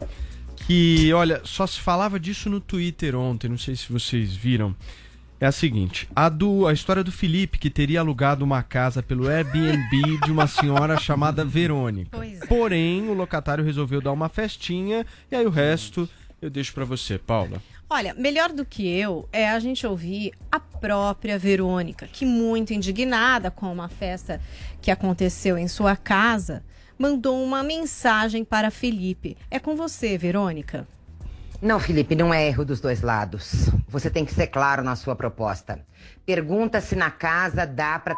que, olha, só se falava disso no Twitter ontem, não sei se vocês viram. É a seguinte, a, do, a história do Felipe, que teria alugado uma casa pelo Airbnb de uma senhora chamada Verônica. Pois é. Porém, o locatário resolveu dar uma festinha, e aí o resto eu deixo pra você, Paula. Olha, melhor do que eu é a gente ouvir a própria Verônica, que muito indignada com uma festa que aconteceu em sua casa, mandou uma mensagem para Felipe. É com você, Verônica. Não, Felipe, não é erro dos dois lados. Você tem que ser claro na sua proposta. Pergunta se na casa dá pra...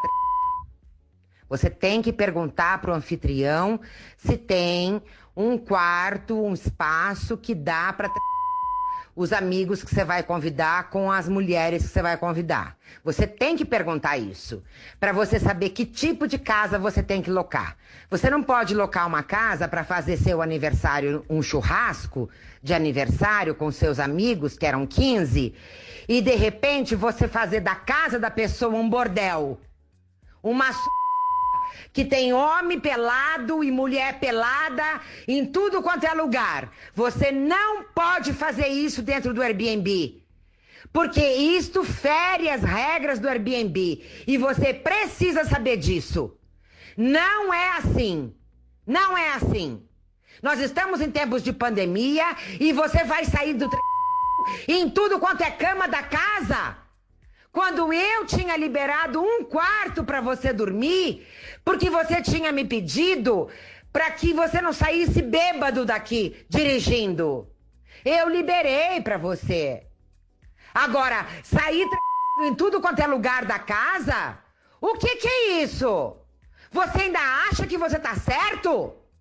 Você tem que perguntar pro anfitrião se tem um quarto, um espaço que dá pra... os amigos que você vai convidar com as mulheres que você vai convidar. Você tem que perguntar isso, para você saber que tipo de casa você tem que locar. Você não pode locar uma casa para fazer seu aniversário, um churrasco de aniversário com seus amigos, que eram quinze, e de repente você fazer da casa da pessoa um bordel. Uma que tem homem pelado e mulher pelada em tudo quanto é lugar. Você não pode fazer isso dentro do Airbnb. Porque isto fere as regras do Airbnb. E você precisa saber disso. Não é assim. Não é assim. Nós estamos em tempos de pandemia e você vai sair do... em tudo quanto é cama da casa. Quando eu tinha liberado um quarto para você dormir, porque você tinha me pedido para que você não saísse bêbado daqui, dirigindo. Eu liberei para você. Agora, sair em tudo quanto é lugar da casa? O que que é isso? Você ainda acha que você tá certo?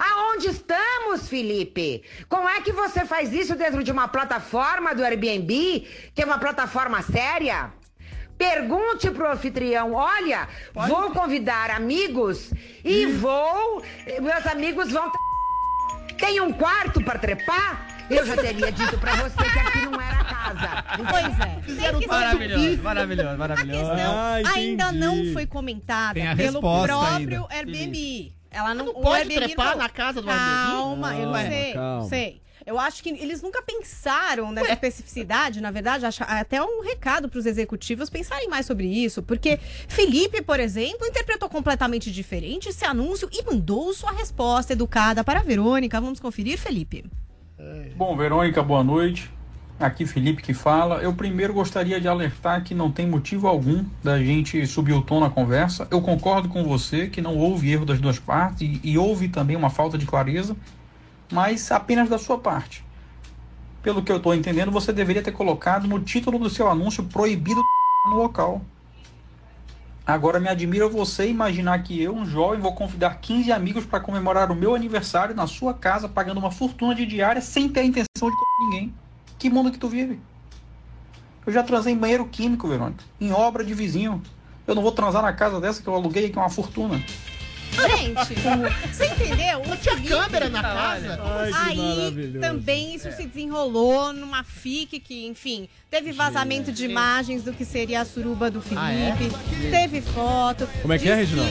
Aonde estamos, Felipe? Como é que você faz isso dentro de uma plataforma do Airbnb, que é uma plataforma séria? Pergunte pro anfitrião, olha, Pode? vou convidar amigos e hum. vou... Meus amigos vão... Tem um quarto para trepar? Eu já teria dito pra você que aqui não era casa. Pois é. Fizeram maravilhoso, maravilhoso, maravilhoso. A questão ah, ainda não foi comentada pelo próprio ainda. Airbnb. Ela não, não pode Airbnb trepar não. na casa do calma, Airbnb? Calma, eu não sei, calma. sei. Eu acho que eles nunca pensaram nessa Ué. especificidade, na verdade, acho até um recado para os executivos pensarem mais sobre isso, porque Felipe, por exemplo, interpretou completamente diferente esse anúncio e mandou sua resposta educada para a Verônica. Vamos conferir, Felipe. Bom, Verônica, boa noite. Aqui Felipe que fala. Eu primeiro gostaria de alertar que não tem motivo algum da gente subir o tom na conversa. Eu concordo com você que não houve erro das duas partes e, e houve também uma falta de clareza, mas apenas da sua parte. Pelo que eu estou entendendo, você deveria ter colocado no título do seu anúncio proibido no local. Agora me admira você imaginar que eu, um jovem, vou convidar quinze amigos para comemorar o meu aniversário na sua casa, pagando uma fortuna de diária sem ter a intenção de comer ninguém. Que mundo que tu vive? Eu já transei em banheiro químico, Verônica, em obra de vizinho. Eu não vou transar na casa dessa que eu aluguei, que é uma fortuna. Gente, você entendeu? Não tinha câmera na casa? Ai, aí também isso é. se desenrolou numa fic que, enfim, teve vazamento de imagens do que seria a suruba do Felipe, ah, é? teve foto. Como é que é, Reginaldo?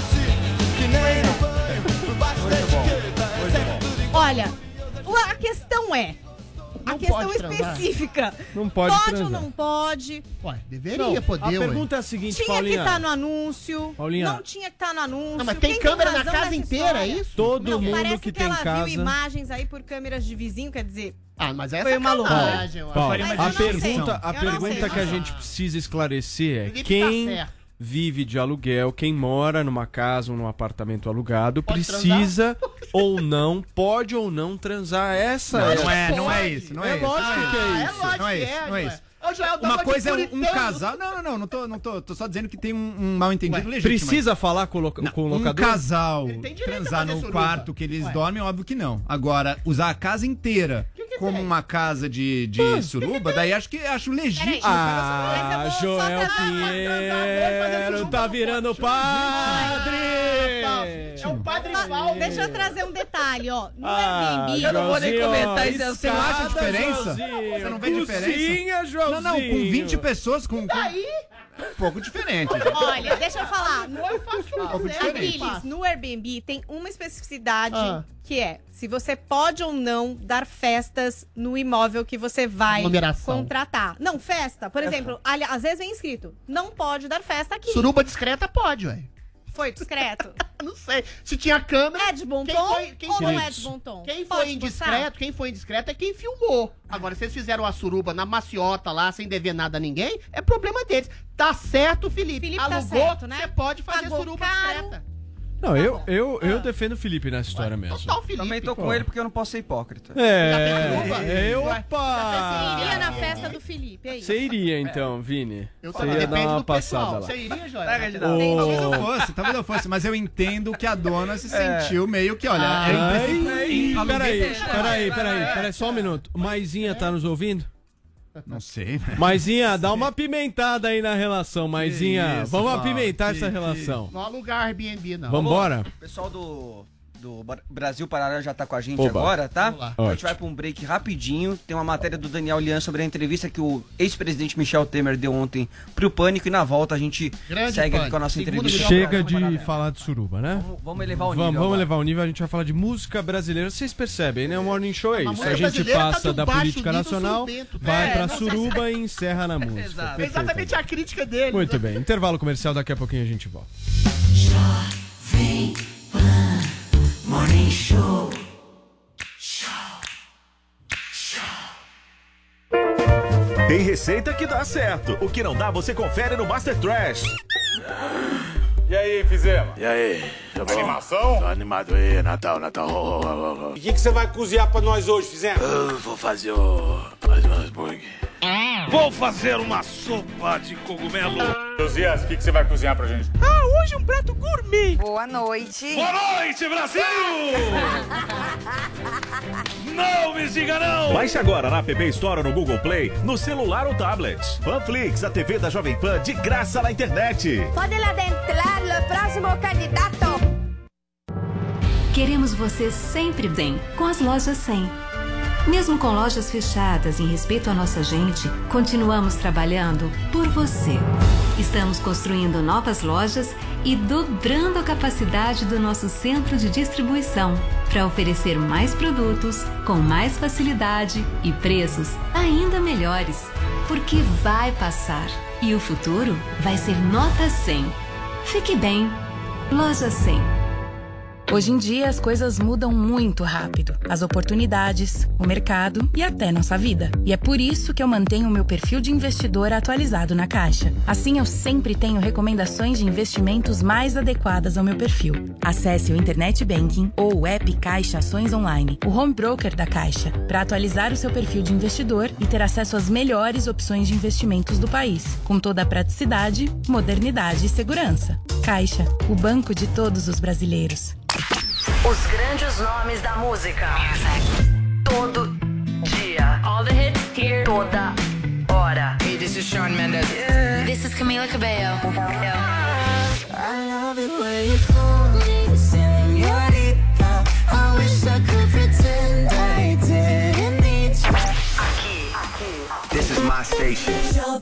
Olha, a questão é... A Não questão pode específica. Não pode Pode transar. ou não pode? Ué, deveria não, poder, A ué. pergunta é a seguinte, Tinha Paulinha. que estar no anúncio. Paulinha. Não tinha que estar no anúncio. Não, mas tem Quem câmera tem na razão casa nessa inteira, é história? isso? Todo não, mundo parece que, que tem ela casa... viu imagens aí por câmeras de vizinho, quer dizer... Ah, mas essa foi uma loucura. Paulo, Mas a eu não pergunta, sei. a Eu não pergunta sei. que a gente precisa esclarecer é Felipe quem tá certo. vive de aluguel, quem mora numa casa ou num apartamento alugado, Pode precisa ou não, pode ou não transar. Essa Não, é... não é, não é isso, não é, É isso. lógico não que é isso. isso. Não é isso, não é isso. Ô, Joel, dá Uma de coisa é um, um puritano. casal. Não, não, não, não tô, não tô, tô só dizendo que tem um, um mal entendido legítimo. Precisa falar com o, loca- Não, com o um locador? casal Ele tem direito transar a fazer no suruba. quarto que eles Ué. dormem, óbvio que não. Agora, usar a casa inteira como uma casa de, de suruba, daí acho que acho legítimo. Ah, Mas eu vou só Joel trazer- Pinheiro tá virando padre! É o padre Ah, Val. Deixa eu trazer um detalhe, ó. No Ah, Airbnb... eu não vou nem Joãozinho, comentar isso, escada, você não acha diferença? Joãozinho. Você não vê diferença? Cozinha, Joãozinho. Não, não, com vinte pessoas, com, com Daí, um pouco diferente. Olha, deixa eu falar. No, eu faço Um pouco isso. diferente. Aquiles, no Airbnb tem uma especificidade Ah. que é se você pode ou não dar festas no imóvel que você vai Aglomeração. contratar. Não, festa. Por exemplo, ali- às vezes vem escrito, não pode dar festa aqui. Suruba discreta pode, ué. Foi discreto. Não sei. Se tinha câmera... É de bom Quem tom foi- quem ou foi- não é de bom tom? Quem Pode foi postar? indiscreto, quem foi indiscreto é quem filmou. Agora, se eles fizeram a suruba na maciota lá, sem dever nada a ninguém, é problema deles. Tá certo, Felipe. Felipe tá Alugou, certo, né? você pode fazer Pagou suruba caro. discreta. Não, eu, eu, eu defendo o Felipe nessa história mesmo. Total, Felipe. Também tô com Pô. ele porque eu não posso ser hipócrita. É, eu, Você opa! iria na festa do Felipe, é isso? Você iria então, Vini? Eu Você também. ia dar Depende uma do passada pessoal. lá. Você iria, Joel? Tá, Reginaldo? Ô, Talvez eu fosse, talvez eu fosse, mas eu entendo que a dona se sentiu meio que, olha, Ai, é imprescindível. peraí, Deixa, peraí, vai, peraí, vai, peraí, só um minuto. Maisinha tá nos ouvindo? Não sei, né? Maisinha, dá uma apimentada aí na relação, Maisinha. isso, Vamos Paulo, apimentar que- essa que- relação. Não alugar Airbnb, não. Vambora? O pessoal do, do Bra- Brasil Paralelo já tá com a gente Oba. agora, tá? Vamos lá. A gente Ótimo. vai pra um break rapidinho. Tem uma matéria do Daniel Lian sobre a entrevista que o ex-presidente Michel Temer deu ontem pro Pânico. E na volta a gente Grande segue aqui Pânico. com a nossa Segundo entrevista. Michel Chega Brasil de Paralelo. falar de suruba, né? Vamos, vamos elevar o nível. Vamos, vamos agora. levar o nível, a gente vai falar de música brasileira. Vocês percebem, né? O Morning Show é A isso. música A gente brasileira tá passa de da baixo política nível nacional, surbento. vai É, pra não sei suruba e encerra na música. Exato. Perfeito. Exatamente a crítica dele. Muito bem. Intervalo comercial, daqui a pouquinho a gente volta. Jovem Pan Morning Show. Tem receita que dá certo. O que não dá, você confere no Master Trash. E aí, fizemos? E aí, tá bom? Animação? Tô animado aí, Natal, Natal. Oh, oh, oh, oh. E o que, que você vai cozinhar pra nós hoje, fizemos? Eu vou fazer o... mais um hambúrguer. Vou fazer uma sopa de cogumelo. Josias, o que, que você vai cozinhar pra gente? Ah, hoje um prato gourmet. Boa noite. Boa noite, Brasil! Não me diga não! Baixe agora na App Store ou no Google Play, no celular ou tablet. Panflix, a T V da Jovem Pan, de graça na internet. Pode adentrar o próximo candidato. Queremos você sempre bem com as lojas cem. Mesmo com lojas fechadas em respeito à nossa gente, continuamos trabalhando por você. Estamos construindo novas lojas e dobrando a capacidade do nosso centro de distribuição para oferecer mais produtos com mais facilidade e preços ainda melhores. Porque vai passar e o futuro vai ser nota cem. Fique bem. Loja cem. Hoje em dia as coisas mudam muito rápido. As oportunidades, o mercado e até nossa vida. E é por isso que eu mantenho o meu perfil de investidor atualizado na Caixa. Assim eu sempre tenho recomendações de investimentos mais adequadas ao meu perfil. Acesse o Internet Banking ou o app Caixa Ações Online, o home broker da Caixa, para atualizar o seu perfil de investidor e ter acesso às melhores opções de investimentos do país, com toda a praticidade, modernidade e segurança. Caixa, o banco de todos os brasileiros. Os grandes nomes da música. Todo dia. All the hits here. Toda hora. Hey, this is Shawn Mendes. Yeah. This is Camila Cabello. I love it when you call me señorita. I wish I could pretend I didn't need you. Aqui. Aqui. This is my station.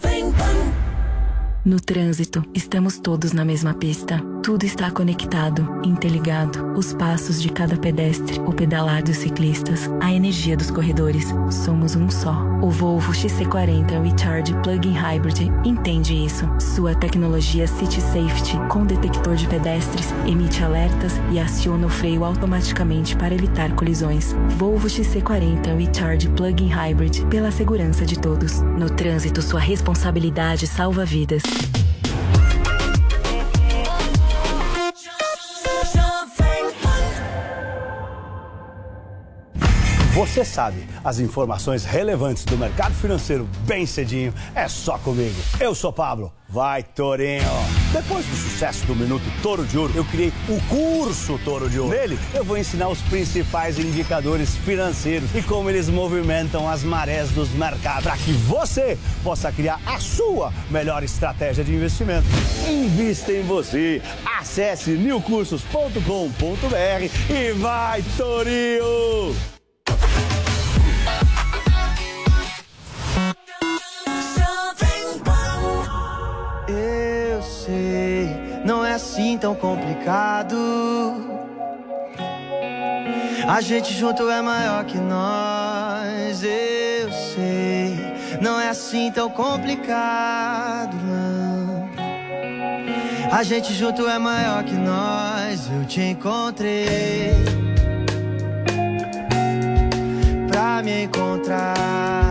No trânsito, estamos todos na mesma pista. Tudo está conectado, interligado. Os passos de cada pedestre, o pedalar dos ciclistas, a energia dos corredores. Somos um só. O Volvo X C quarenta Recharge Plug-in Hybrid entende isso. Sua tecnologia City Safety, com detector de pedestres, emite alertas e aciona o freio automaticamente para evitar colisões. Volvo X C quarenta Recharge Plug-in Hybrid, pela segurança de todos. No trânsito, sua responsabilidade salva vidas. Você sabe, as informações relevantes do mercado financeiro bem cedinho é só comigo. Eu sou Pablo. Vai, Torinho! Depois do sucesso do Minuto Toro de Ouro, eu criei o curso Toro de Ouro. Nele, eu vou ensinar os principais indicadores financeiros e como eles movimentam as marés dos mercados, para que você possa criar a sua melhor estratégia de investimento. Invista em você. Acesse new cursos ponto com ponto br e vai, Torinho! Eu sei, não é assim tão complicado. A gente junto é maior que nós. Eu sei, não é assim tão complicado, não. A gente junto é maior que nós. Eu te encontrei pra me encontrar.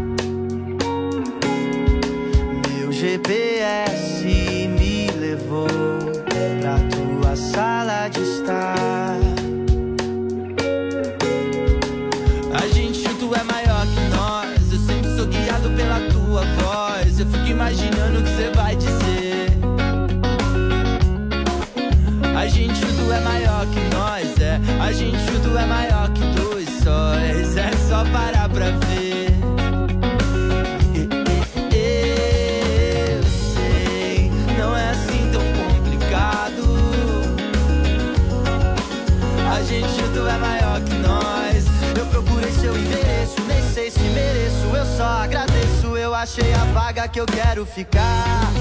Meu G P S me levou pra tua sala de estar. A gente junto é maior que nós. Eu sempre sou guiado pela tua voz. Eu fico imaginando o que você vai dizer. A gente junto é maior que nós, é. A gente junto é maior que dois sóis. É só parar pra ver. Eu sei, não é assim tão complicado. A gente junto é maior que nós. Eu procurei seu endereço, nem sei se mereço. Eu só agradeço, eu achei a vaga que eu quero ficar.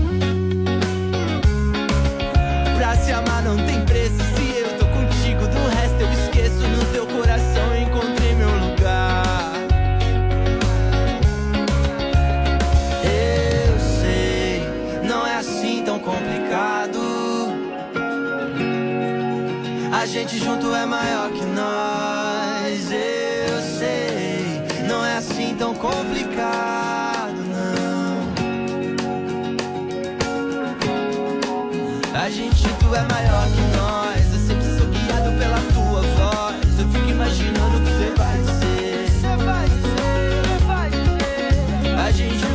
Pra se amar não tem preço. Se eu tô contigo, do resto eu esqueço. No teu coração eu encontrei meu lugar. Eu sei, não é assim tão complicado. A gente junto é maior que nós. Eu sei, não é assim tão complicado, não. A gente junto é maior que nós. Eu sempre sou guiado pela tua voz. Eu fico imaginando o que você vai dizer. Você vai dizer, vai dizer. A gente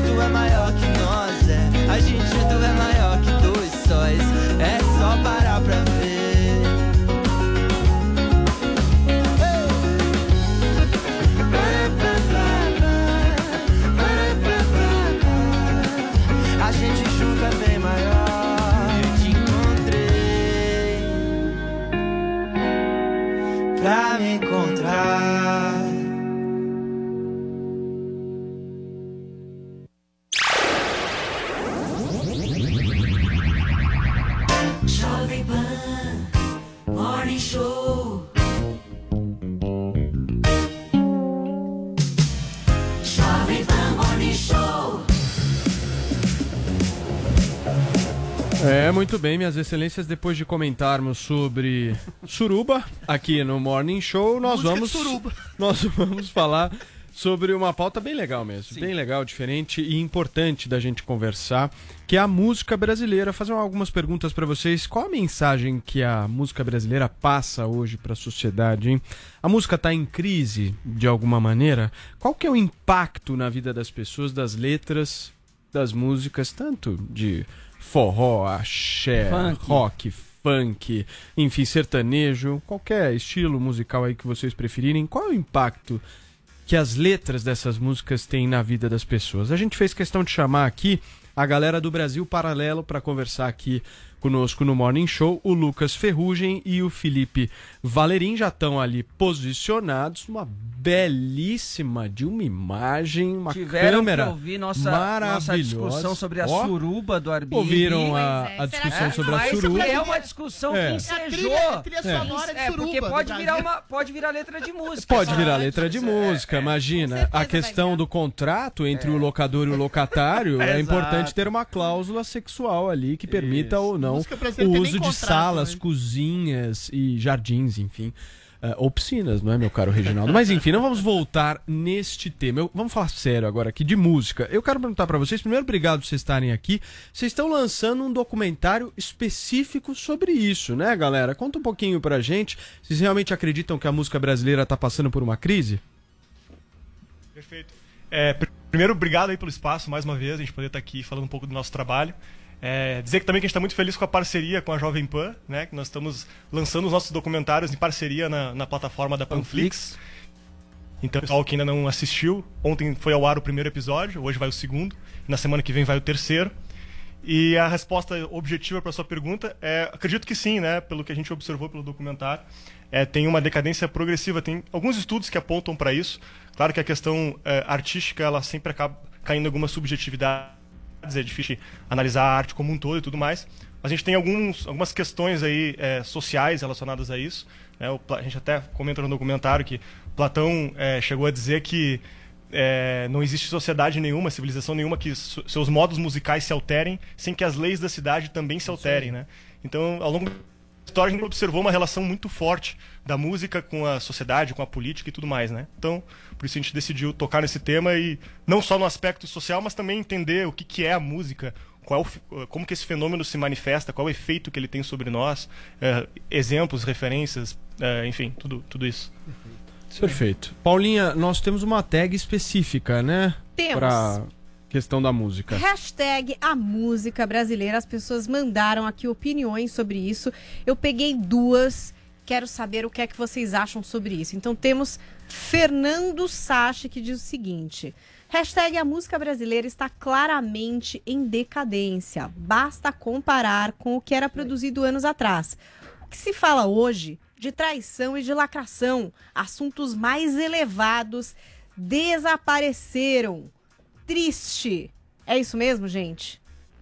É, muito bem, minhas excelências, depois de comentarmos sobre Suruba aqui no Morning Show, nós Música vamos de suruba. nós vamos falar sobre uma pauta bem legal mesmo, Sim. bem legal, diferente e importante da gente conversar, que é a música brasileira. Fazer algumas perguntas para vocês. Qual a mensagem que a música brasileira passa hoje para a sociedade, hein? A música está em crise de alguma maneira? Qual que é o impacto na vida das pessoas das letras das músicas, tanto de forró, axé, Funk. rock, funk, enfim, sertanejo, qualquer estilo musical aí que vocês preferirem? Qual é o impacto que as letras dessas músicas têm na vida das pessoas? A gente fez questão de chamar aqui a galera do Brasil Paralelo para conversar aqui conosco no Morning Show. O Lucas Ferrugem e o Felipe Valerim já estão ali posicionados, uma belíssima de uma imagem, uma Tiveram câmera que ouvir nossa, maravilhosa. nossa discussão sobre a Ó, suruba do Arbini. ouviram a, Pois é, a será discussão que- sobre a Mas suruba? é uma discussão É. que A ensejou. trilha, a trilha É. sonora de É, suruba. porque do pode Brasil. virar, uma, pode virar letra de música. Pode essa- virar letra de é, música, é. imagina. Com certeza A questão vai do contrato entre o locador e o locatário é Exato. importante ter uma cláusula sexual ali que permita Isso. ou não Música brasileira o tem uso nem de contrato, salas, né? cozinhas e jardins, enfim. Uh, ou piscinas, não é, meu caro Reginaldo? Mas enfim, não vamos voltar neste tema. Eu- vamos falar sério agora aqui de música. Eu quero perguntar pra vocês, primeiro, obrigado por vocês estarem aqui. Vocês estão lançando um documentário específico sobre isso, né, galera? Conta um pouquinho pra gente. Vocês realmente acreditam que a música brasileira tá passando por uma crise? Perfeito. É, pr- primeiro, obrigado aí pelo espaço, mais uma vez, a gente poder estar aqui falando um pouco do nosso trabalho. É, dizer que também que a gente está muito feliz com a parceria com a Jovem Pan, né? Que nós estamos lançando os nossos documentários em parceria na, na plataforma da Panflix. Então, pessoal que ainda não assistiu, ontem foi ao ar o primeiro episódio, hoje vai o segundo, e na semana que vem vai o terceiro. E a resposta objetiva para a sua pergunta é, acredito que sim, né? Pelo que a gente observou pelo documentário, é, tem uma decadência progressiva. Tem alguns estudos que apontam para isso. Claro que a questão é, artística ela sempre acaba caindo em alguma subjetividade. É difícil analisar a arte como um todo e tudo mais. Mas a gente tem alguns, algumas questões aí, é, sociais relacionadas a isso. Né? O, a gente até comenta no documentário que Platão é, chegou a dizer que é, não existe sociedade nenhuma, civilização nenhuma que so, seus modos musicais se alterem sem que as leis da cidade também se alterem. Né? Então, ao longo da história, a gente observou uma relação muito forte da música com a sociedade, com a política e tudo mais. Né? Então, por isso a gente decidiu tocar nesse tema e não só no aspecto social, mas também entender o que, que é a música, qual, como que esse fenômeno se manifesta, qual o efeito que ele tem sobre nós, é, exemplos, referências, é, enfim, tudo, tudo isso. Perfeito. Paulinha, nós temos uma tag específica, né? Temos. Pra questão da música. Hashtag a música brasileira. As pessoas mandaram aqui opiniões sobre isso. Eu peguei duas. Quero saber o que é que vocês acham sobre isso. Então temos Fernando Sachi que diz o seguinte: hashtag a música brasileira está claramente em decadência. Basta comparar com o que era produzido anos atrás. O que se fala hoje de traição e de lacração, assuntos mais elevados, desapareceram. Triste. É isso mesmo, gente?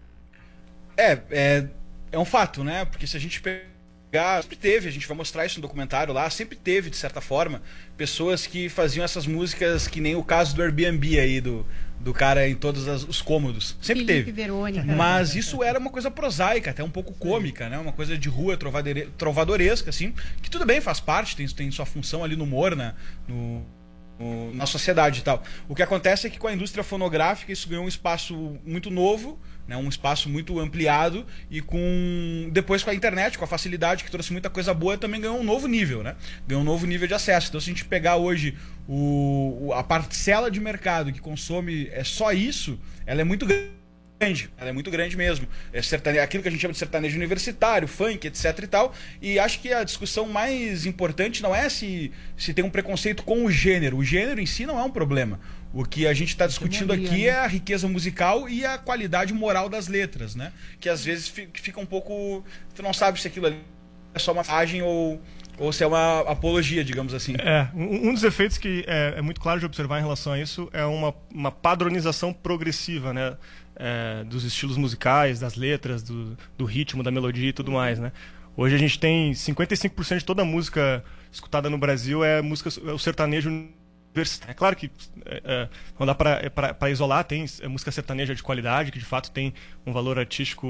É, é, é um fato, né? Porque se a gente pegar... Sempre teve, a gente vai mostrar isso no documentário lá, sempre teve, de certa forma, pessoas que faziam essas músicas que nem o caso do Airbnb aí, do, do cara em todos as, os cômodos. Sempre Felipe teve. Verônica. Mas isso era uma coisa prosaica, até um pouco cômica, né? Uma coisa de rua, trovadere- trovadoresca, assim, que tudo bem, faz parte, tem, tem sua função ali no humor, né? No... na sociedade e tal. O que acontece é que com a indústria fonográfica isso ganhou um espaço muito novo, né, um espaço muito ampliado, e com depois com a internet, com a facilidade que trouxe muita coisa boa, também ganhou um novo nível, né? Ganhou um novo nível de acesso. Então se a gente pegar hoje o, a parcela de mercado que consome é só isso, ela é muito grande. Ela é muito grande mesmo. É sertane... aquilo que a gente chama de sertanejo universitário, funk, etc e tal. E acho que a discussão mais importante não é se, se tem um preconceito com o gênero. O gênero em si não é um problema. O que a gente está discutindo aqui é a riqueza musical e a qualidade moral das letras, né? Que às vezes fica um pouco... Tu não sabe se aquilo ali é só uma mensagem ou... ou se é uma apologia, digamos assim. É, um, um dos efeitos que é, é muito claro de observar em relação a isso é uma, uma padronização progressiva, né? É, dos estilos musicais, das letras, do, do ritmo, da melodia e tudo mais, né? Hoje a gente tem cinquenta e cinco por cento de toda a música escutada no Brasil é música, é o sertanejo universitário. É claro que é, é, não dá para isolar, tem é, música sertaneja de qualidade, que de fato tem um valor artístico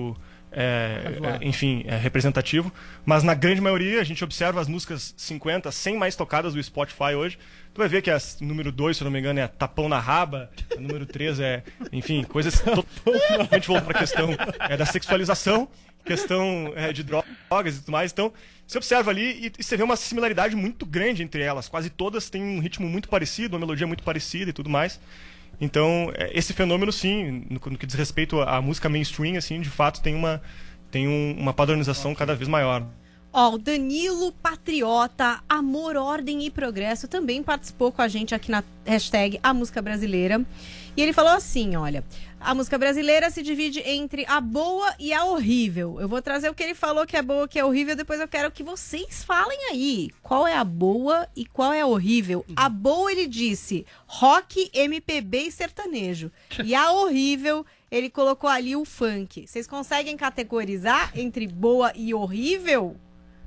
é, é, enfim, é representativo, mas na grande maioria a gente observa as músicas cinquenta, cem mais tocadas do Spotify hoje, tu vai ver que a número dois, se eu não me engano, é Tapão na Raba, a número três é, enfim, coisas a gente volta para a questão é, da sexualização, questão é, de drogas e tudo mais, então você observa ali e, e você vê uma similaridade muito grande entre elas, quase todas têm um ritmo muito parecido, uma melodia muito parecida e tudo mais. Então, esse fenômeno, sim, no, no que diz respeito à música mainstream, assim, de fato, tem uma, tem um, uma padronização cada vez maior. Ó, o Danilo Patriota, Amor, Ordem e Progresso, também participou com a gente aqui na hashtag A Música Brasileira. E ele falou assim, olha, a música brasileira se divide entre a boa e a horrível. Eu vou trazer o que ele falou que é boa, que é horrível, depois eu quero que vocês falem aí. Qual é a boa e qual é a horrível? A boa, ele disse, rock, M P B e sertanejo. E a horrível, ele colocou ali o funk. Vocês conseguem categorizar entre boa e horrível?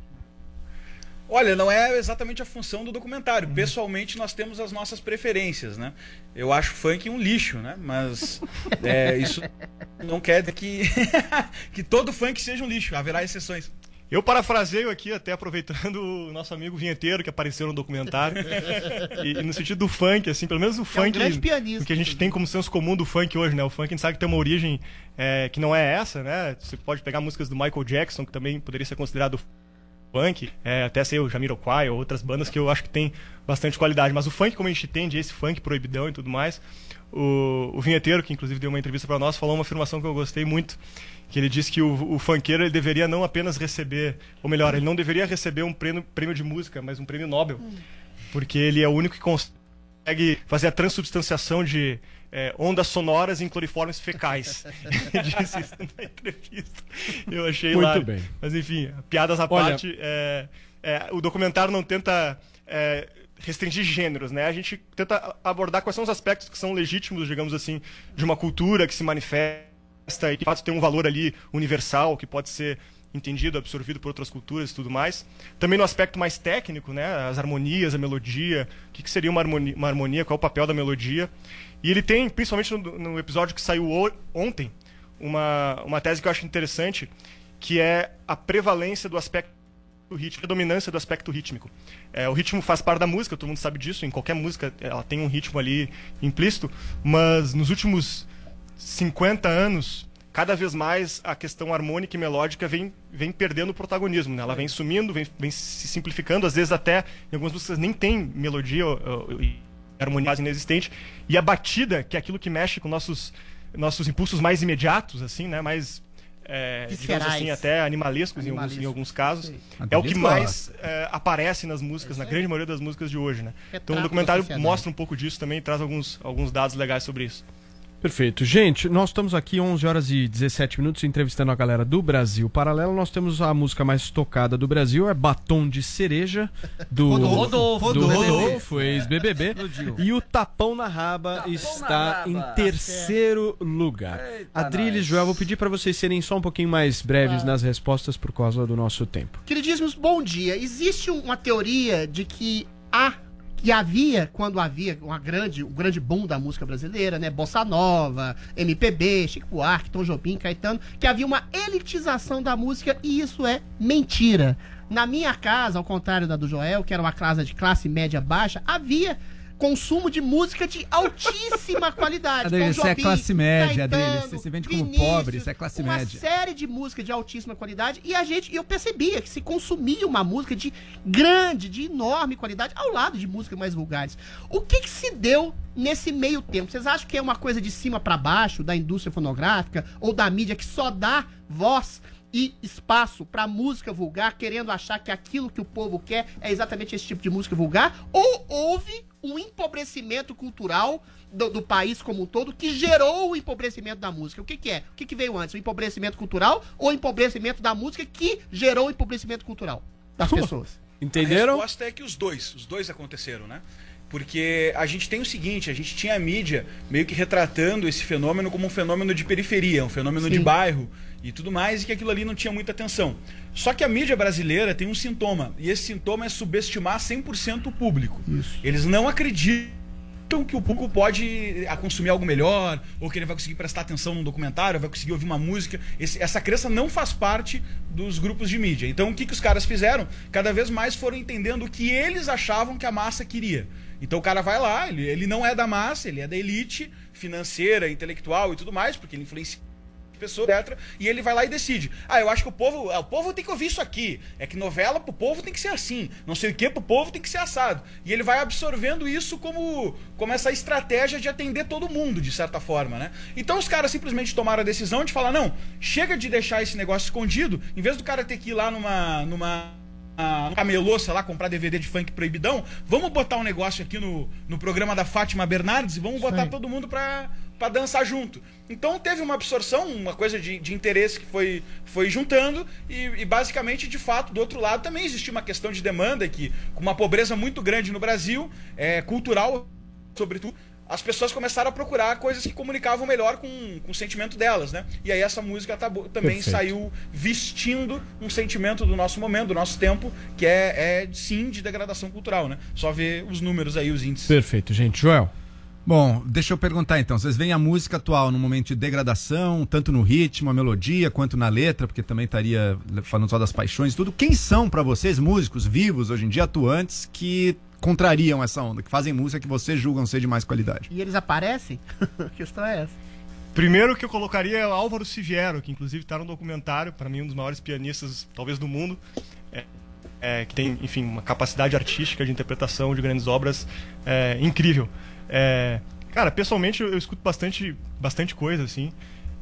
Olha, não é exatamente a função do documentário. Pessoalmente, nós temos as nossas preferências, né? Eu acho funk um lixo, né? Mas é, isso não quer dizer que, que todo funk seja um lixo. Haverá exceções. Eu parafraseio aqui, até aproveitando o nosso amigo vinheteiro que apareceu no documentário. e, e no sentido do funk, assim, pelo menos o funk... É um grande pianista. Que a gente tem como senso comum do funk hoje, né? O funk a gente sabe que tem uma origem é, que não é essa, né? Você pode pegar músicas do Michael Jackson, que também poderia ser considerado funk, é, até ser o Jamiroquai ou outras bandas que eu acho que tem bastante qualidade, mas o funk, como a gente entende, esse funk proibidão e tudo mais, o, o vinheteiro, que inclusive deu uma entrevista para nós, falou uma afirmação que eu gostei muito, que ele disse que o, o funkeiro ele deveria não apenas receber, ou melhor, ele não deveria receber um prêmio, prêmio de música, mas um prêmio Nobel, porque ele é o único que consegue fazer a transubstanciação de É, ondas sonoras em cloriformes fecais. Ele disse isso na entrevista. Eu achei lá. Muito bem. Mas enfim, piadas à Olha... parte, é, é, o documentário não tenta é, restringir gêneros, né? A gente tenta abordar quais são os aspectos que são legítimos, digamos assim, de uma cultura que se manifesta e que de fato tem um valor ali universal, que pode ser entendido, absorvido por outras culturas e tudo mais. Também no aspecto mais técnico, né? As harmonias, a melodia, o que, que seria uma harmonia, uma harmonia, qual é o papel da melodia. E ele tem, principalmente no, no episódio que saiu o, ontem, uma, uma tese que eu acho interessante, que é a prevalência do aspecto rítmico, a dominância do aspecto rítmico. É, o ritmo faz parte da música, todo mundo sabe disso, em qualquer música ela tem um ritmo ali implícito, mas nos últimos cinquenta anos, cada vez mais a questão harmônica e melódica vem, vem perdendo o protagonismo, né? Ela vem sumindo, vem, vem se simplificando, às vezes até em algumas músicas nem tem melodia e harmonia quase inexistente, e a batida, que é aquilo que mexe com nossos, nossos impulsos mais imediatos, assim, né? Mais, é, digamos assim, até animalescos em alguns, em alguns casos, é o que mais é, aparece nas músicas, na grande maioria das músicas de hoje, né? Então o documentário mostra um pouco disso também e traz alguns, alguns dados legais sobre isso. Perfeito. Gente, nós estamos aqui onze horas e dezessete minutos entrevistando a galera do Brasil Paralelo. Nós temos a música mais tocada do Brasil, é Batom de Cereja, do Rodolfo, do Rodolfo, ex-B B B. E o Tapão na Raba Tapão está na Raba. em terceiro lugar. Eita, Adriles, Joel, vou pedir para vocês serem só um pouquinho mais breves ah. nas respostas por causa do nosso tempo. Queridíssimos, bom dia. Existe uma teoria de que a que havia, quando havia uma grande, um grande boom da música brasileira, né? Bossa Nova, M P B, Chico Buarque, Tom Jobim, Caetano, que havia uma elitização da música, e isso é mentira. Na minha casa, ao contrário da do Joel, que era uma casa de classe média baixa, havia consumo de música de altíssima qualidade. Adriles, isso é classe média, Adriles. Você se vende como pobre, isso é classe uma média. Uma série de música de altíssima qualidade, e a gente, eu percebia que se consumia uma música de grande, de enorme qualidade, ao lado de músicas mais vulgares. O que que se deu nesse meio tempo? Vocês acham que é uma coisa de cima para baixo, da indústria fonográfica, ou da mídia que só dá voz e espaço pra música vulgar, querendo achar que aquilo que o povo quer é exatamente esse tipo de música vulgar? Ou houve um empobrecimento cultural do, do país como um todo que gerou o empobrecimento da música? O que que é? O que que veio antes? O empobrecimento cultural ou o empobrecimento da música que gerou o empobrecimento cultural das pessoas? Entenderam? A resposta é que os dois, os dois aconteceram, né? Porque a gente tem o seguinte, a gente tinha a mídia meio que retratando esse fenômeno como um fenômeno de periferia, um fenômeno Sim. de bairro e tudo mais, e que aquilo ali não tinha muita atenção. Só que a mídia brasileira tem um sintoma, e esse sintoma é subestimar cem por cento o público. Isso. Eles não acreditam que o público pode a consumir algo melhor, ou que ele vai conseguir prestar atenção num documentário, vai conseguir ouvir uma música. Esse, essa crença não faz parte dos grupos de mídia. Então o que, que os caras fizeram? Cada vez mais foram entendendo o que eles achavam que a massa queria. Então o cara vai lá, ele, ele não é da massa, ele é da elite financeira, intelectual e tudo mais, porque ele influencia pessoa, etcétera. E ele vai lá e decide. Ah, eu acho que o povo, o povo tem que ouvir isso aqui. É que novela pro povo tem que ser assim. Não sei o que pro povo tem que ser assado. E ele vai absorvendo isso como, como essa estratégia de atender todo mundo, de certa forma, né? Então os caras simplesmente tomaram a decisão de falar, não, chega de deixar esse negócio escondido, em vez do cara ter que ir lá numa... numa no camelô, sei lá, comprar D V D de funk proibidão, vamos botar um negócio aqui no, no programa da Fátima Bernardes e vamos botar Sim. todo mundo pra, pra dançar junto. Então teve uma absorção, uma coisa de, de interesse que foi, foi juntando e, e basicamente, de fato, do outro lado também existia uma questão de demanda que, com uma pobreza muito grande no Brasil, é, cultural, sobretudo, as pessoas começaram a procurar coisas que comunicavam melhor com, com o sentimento delas, né? E aí essa música tá, também Perfeito. Saiu vestindo um sentimento do nosso momento, do nosso tempo, que é, é sim de degradação cultural, né? Só ver os números aí, os índices. Perfeito, gente. Joel? Bom, deixa eu perguntar então, vocês veem a música atual num momento de degradação, tanto no ritmo, a melodia, quanto na letra, porque também estaria falando só das paixões e tudo. Quem são pra vocês, músicos vivos, hoje em dia, atuantes, que contrariam essa onda, que fazem música que vocês julgam ser de mais qualidade? E eles aparecem? A questão é essa. Primeiro que eu colocaria é o Álvaro Siviero, que inclusive está no documentário, para mim um dos maiores pianistas, talvez do mundo, é, é, que tem, enfim, uma capacidade artística de interpretação de grandes obras é, incrível. É, cara, pessoalmente eu, eu escuto bastante, bastante coisa, assim.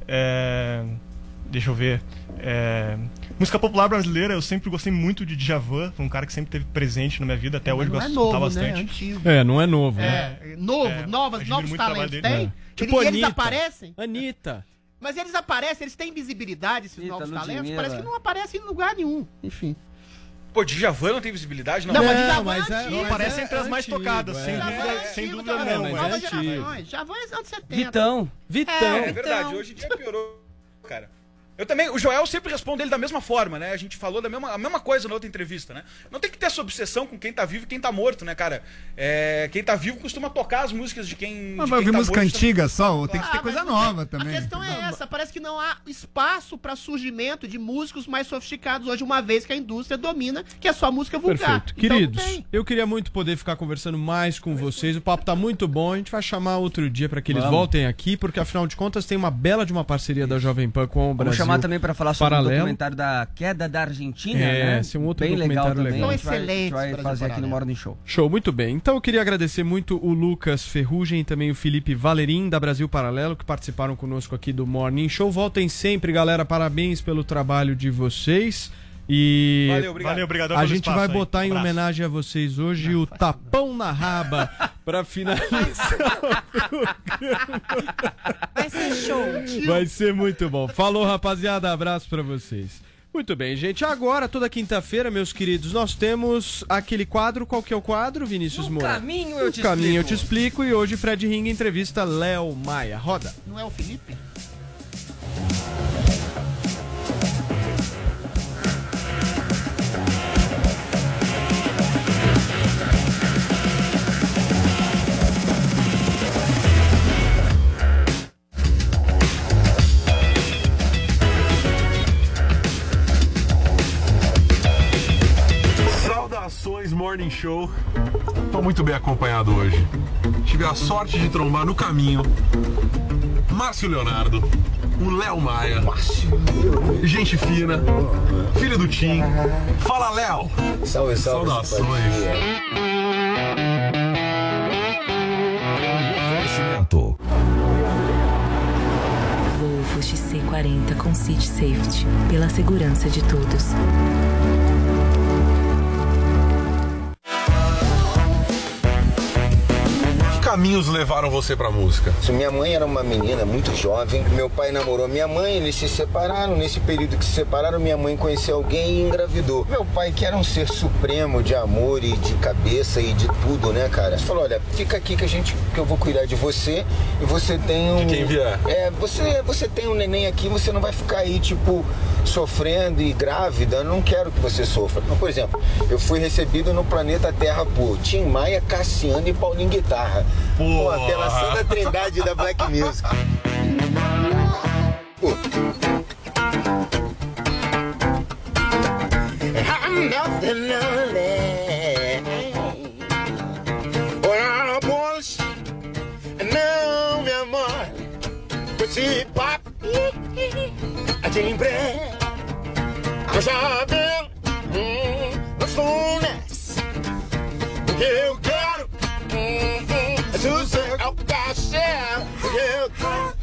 É, deixa eu ver. É, música popular brasileira, eu sempre gostei muito de Djavan, foi um cara que sempre esteve presente na minha vida, até hoje não gosto é de novo, escutar bastante. Né? Antigo. É, não é novo, é, né? Novo, é, novas, novos talentos tem? É. Tipo Eles, Anitta. eles aparecem? Anitta. Mas eles aparecem, eles têm visibilidade, esses Anitta, novos talentos, Ludmilla. parece que não aparecem em lugar nenhum. Enfim. Pô, Djavan não tem visibilidade? Não, Não, mas Não, Djavan mas é é- antigo. Não aparece é entre as mais antigo, tocadas, é. sem Djavan dúvida, é sem antigo dúvida também, não. mas novas é antigo. gerações. Djavan é anos setenta. Vitão. Vitão. É, É, verdade, então. hoje em dia piorou, cara. Eu também, o Joel sempre responde ele da mesma forma, né? A gente falou da mesma, a mesma coisa na outra entrevista, né? Não tem que ter essa obsessão com quem tá vivo e quem tá morto, né, cara? É, quem tá vivo costuma tocar as músicas de quem. Mas de vai quem ouvir tá música morto, antiga só, tem que Ah, ter mas coisa não nova tem- também. A questão é essa, parece que não há espaço para surgimento de músicos mais sofisticados hoje, uma vez que a indústria domina, que é só música vulgar. Perfeito. Então, Queridos, não tem. eu queria muito poder ficar conversando mais com vocês. O papo tá muito bom. A gente vai chamar outro dia para que eles Vamos. voltem aqui, porque afinal de contas tem uma bela de uma parceria da Jovem Pan com o Vamos Brasil. chamar também para falar sobre Paralelo. o documentário da queda da Argentina, É, né? esse é um outro Bem legal documentário também. legal. A gente vai, a gente Excelente, vai Brasil fazer aqui no Paralelo. Morning Show. Show, muito bem. Então eu queria agradecer muito o Lucas Ferrugem e também o Felipe Valerim, da Brasil Paralelo, que participaram conosco aqui do Morning Show. Voltem sempre, galera. Parabéns pelo trabalho de vocês. E Valeu, obrigado. Valeu, obrigado a pelo gente espaço vai aí. botar em Abraço. homenagem a vocês hoje o tapão na raba para finalizar o programa. Vai ser show. Vai ser muito bom. Falou, rapaziada. Abraço pra vocês. Muito bem, gente. Agora, toda quinta-feira, meus queridos, nós temos aquele quadro. Qual que é o quadro, Vinícius No Moura? caminho eu te No caminho eu te explico. explico. E hoje, Fred Ring entrevista Léo Maia. Roda. Não é o Felipe? Saudações Morning Show. Tô muito bem acompanhado hoje. Tive a sorte de trombar no caminho Márcio Leonardo, o Léo Maia, gente fina, filho do Tim. Fala, Léo! Salve, salve. Saudações. Oferecimento. Volvo X C quarenta com City Safety, pela segurança de todos. Que caminhos levaram você pra música? Minha mãe era uma menina muito jovem. Meu pai namorou minha mãe, eles se separaram. Nesse período que se separaram, minha mãe conheceu alguém e engravidou. Meu pai, que era um ser supremo de amor e de cabeça e de tudo, né, cara? Falou, olha, fica aqui que a gente, que eu vou cuidar de você e você tem um... De quem vier. É, você, você tem um neném aqui, você não vai ficar aí, tipo, sofrendo e grávida. Eu não quero que você sofra. Então, por exemplo, eu fui recebido no planeta Terra por Tim Maia, Cassiano e Paulinho Guitarra. porra. Pô, apelação da trindade da Black Music. Pô. I'm nothing lonely. Well, boys, não, meu amor, com esse papo de lembrei, eu já vi hum, no funes, o que eu quero hum, é sossego, cachê, o que eu quero.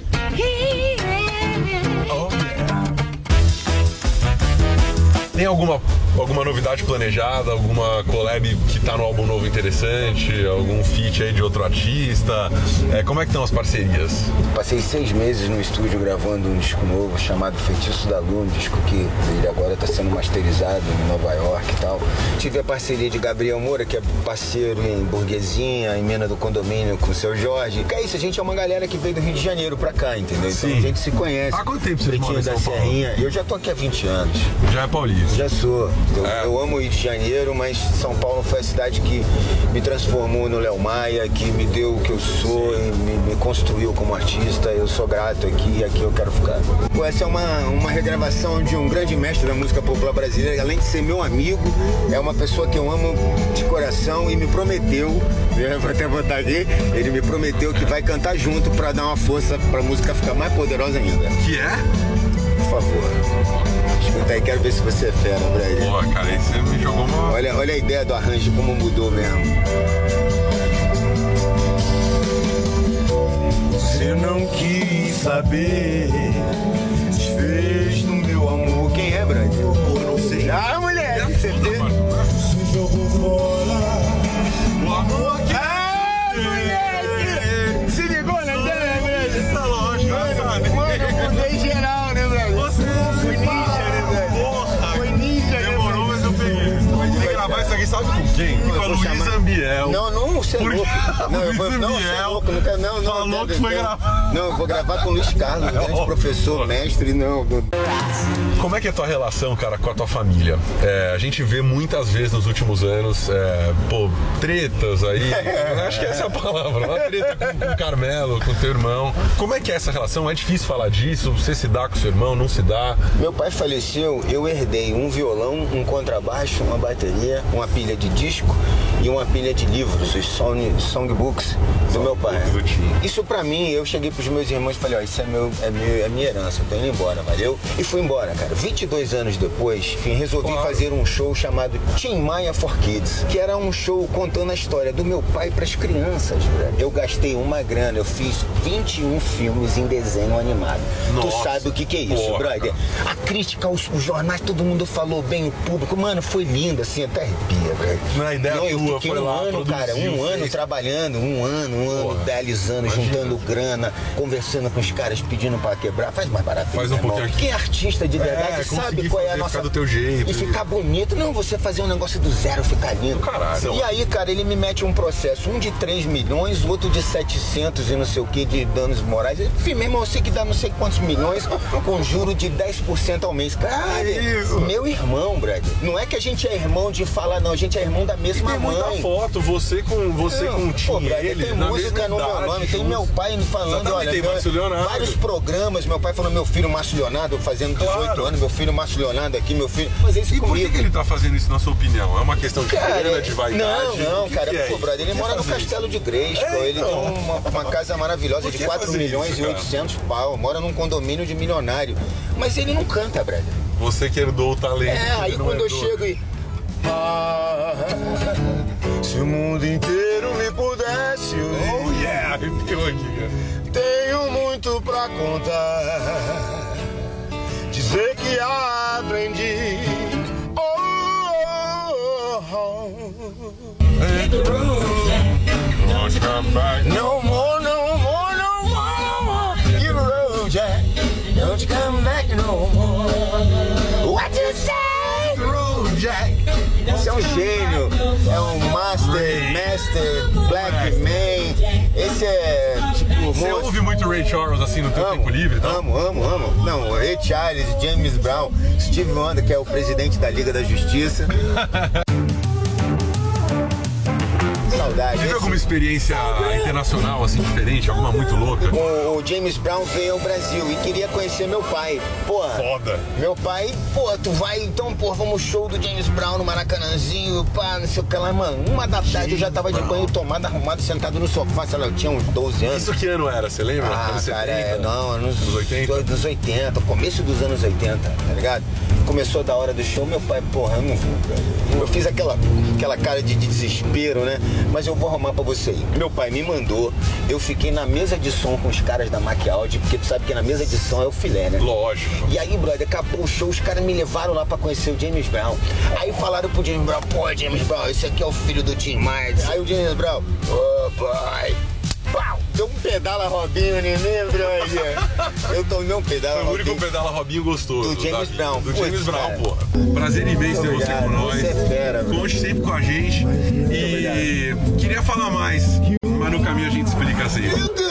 Oh, yeah. Tem alguma, alguma novidade planejada, alguma collab que tá no álbum novo interessante, algum feat aí de outro artista? É, como é que estão as parcerias? Passei seis meses no estúdio gravando um disco novo chamado Feitiço da Lua, um disco que ele agora está sendo masterizado em Nova York e tal. Tive a parceria de Gabriel Moura, que é parceiro em Burguesinha, em Mena do Condomínio com o seu Jorge. Que é isso, a gente é uma galera que veio do Rio de Janeiro pra cá, entendeu? Então Sim. a gente se conhece. Há quanto tempo vocês moram em São Paulo? Serrinha. Eu já tô aqui há vinte anos. Já é paulista? Já sou. Eu, É. eu amo o Rio de Janeiro, mas São Paulo foi a cidade que me transformou no Léo Maia, que me deu o que eu sou, e me, me construiu como artista. Eu sou grato aqui e aqui eu quero ficar. Pô, essa é uma, uma regravação de um grande mestre da música popular brasileira. Além de ser meu amigo, é uma pessoa que eu amo de coração e me prometeu, vou até botar aqui, ele me prometeu que vai cantar junto pra dar uma força pra música ficar mais poderosa ainda. Que é? Por favor. Escuta aí, quero ver se você é fera, Brasil. Pô, cara, aí você me jogou uma... Olha, olha a ideia do arranjo, como mudou mesmo. Você não quis saber, desfez no meu amor. Quem é, Brasil? Pô, não sei. Ah, mulher, você vê? Você jogou fora o amor que... Ah, mulher! Se ligou na ideia, Brasil? Isso é lógico, sabe? Mano, eu mudei geral, né, Brasil? Você foi ninja, né, Brasil? Porra! Foi ninja, né? Demorou, mas eu peguei. Você gravar isso aqui, sabe com quem? Com a Luiz Ambiel. Não, não, você é louco. Não, eu vou, não, você é louco. Não, quero, não, não. Falou não, que foi não, gravar. Não, eu vou gravar com o Luiz Carlos, grande professor, mestre, não. não. Como é que é a tua relação, cara, com a tua família? É, a gente vê muitas vezes nos últimos anos, é, pô, tretas aí. Acho que essa é a palavra. Uma treta com, com o Carmelo, com o teu irmão. Como é que é essa relação? É difícil falar disso? Você se dá com o seu irmão, não se dá? Meu pai faleceu, eu herdei um violão, um contrabaixo, uma bateria, uma pilha de disco e uma pilha de livros, os song, songbooks do meu pai. Isso pra mim, eu cheguei pros meus irmãos e falei, ó, isso é, meu, é, meu, é minha herança, eu tô indo embora, valeu? E fui embora, cara. vinte e dois anos depois, enfim, resolvi claro. fazer um show chamado Tim Maia for Kids, que era um show contando a história do meu pai pras crianças, velho. Eu gastei uma grana, eu fiz vinte e um filmes em desenho animado. Nossa, tu sabe o que que é isso, porra, brother? Cara. A crítica, os, os jornais, todo mundo falou bem, o público, mano, foi lindo, assim, até arrepia, velho. Não é ideia Não, eu tua, fiquei foi um lá, ano, cara, um ano fez. trabalhando, um ano, um ano, idealizando, juntando grana, conversando com os caras, pedindo pra quebrar. Faz mais barato. Faz um pouquinho aqui. Quem é artista de verdade é, sabe qual é a nossa... Ficar do teu jeito. E ficar bonito. Não, você fazer um negócio do zero, ficar lindo. Caralho. E aí, cara, ele me mete um processo, um de três milhões, outro de setecentos e não sei o que, de danos morais. Enfim, meu irmão, eu sei que dá não sei quantos milhões com juro de dez por cento ao mês. Cara, isso. Meu irmão, brother. Não é que a gente é irmão de falar, não. A gente é irmão da mesma e tem mãe. Muita foto, você com você não, com o time, brother, ele, tem música no meu nome, tem meu pai me falando, olha, tem meu, vários programas, meu pai falando, meu filho Márcio Leonardo, fazendo dezoito claro. anos, meu filho Márcio Leonardo aqui, meu filho... Mas isso e comigo. por que, que ele tá fazendo isso, na sua opinião? É uma questão de cara, grana, de vaidade? Não, não, que cara, que é? pô, brother, ele mora no Castelo isso? de Grayskull, é, ele então. tem uma, uma casa maravilhosa de quatro milhões isso, e oitocentos pau, mora num condomínio de milionário, mas ele não canta, brother. Você que herdou o talento. É, aí quando eu chego e... Ah, se o mundo inteiro me pudesse ouvir. Oh yeah, arrepiou aqui, cara. Tenho muito pra contar, dizer que aprendi. Oh, oh, oh. Hit the road, don't come back no more, no more, no more, no more. Hit the road, Jack, don't you come back no more. What you say, road, Jack? Você é um gênio, é um master, master, black man. Esse é tipo. Você moço. ouve muito Ray Charles assim no teu amo, tempo livre? Tá? Amo, amo, amo. Não, Ray Charles, James Brown, Steve Wonder, que é o presidente da Liga da Justiça. saudade. Teve alguma experiência internacional, assim, diferente? Alguma muito louca? O, o James Brown veio ao Brasil e queria conhecer meu pai. Porra. Foda. Meu pai, pô, tu vai, então, pô, vamos show do James Brown no Maracanãzinho, pá, não sei o que lá, mano. Uma da tarde eu já tava de banho tomado, arrumado, sentado no sofá, sei lá, eu tinha uns doze anos. Isso que ano era, você lembra? Ah, anos cara, setenta? é, não, anos Dos oitenta? Dos oitenta, começo dos anos oitenta, tá ligado? Começou da hora do show, meu pai, porra, eu não vou, velho. Eu fiz aquela, aquela cara de, de desespero, né? Mas eu vou arrumar pra você aí. Meu pai me mandou, eu fiquei na mesa de som com os caras da Mac Audio, porque tu sabe que na mesa de som é o filé, né? Lógico. E aí, brother, acabou o show, os caras me levaram lá pra conhecer o James Brown. Aí falaram pro James Brown, pô, James Brown, esse aqui é o filho do Tim Maia. Aí o James Brown, ô, pai... Pau! Deu um pedala Robinho em mim, brother. Eu tomei um pedala Foi o único Robinho. pedala Robinho gostoso. Do James tá? Brown. Do Putz, James Brown, cara. porra. Prazer imenso ter você Obrigado, com nós. você é fera, velho. Conte sempre com a gente. E queria falar mais, mas no caminho a gente explica assim.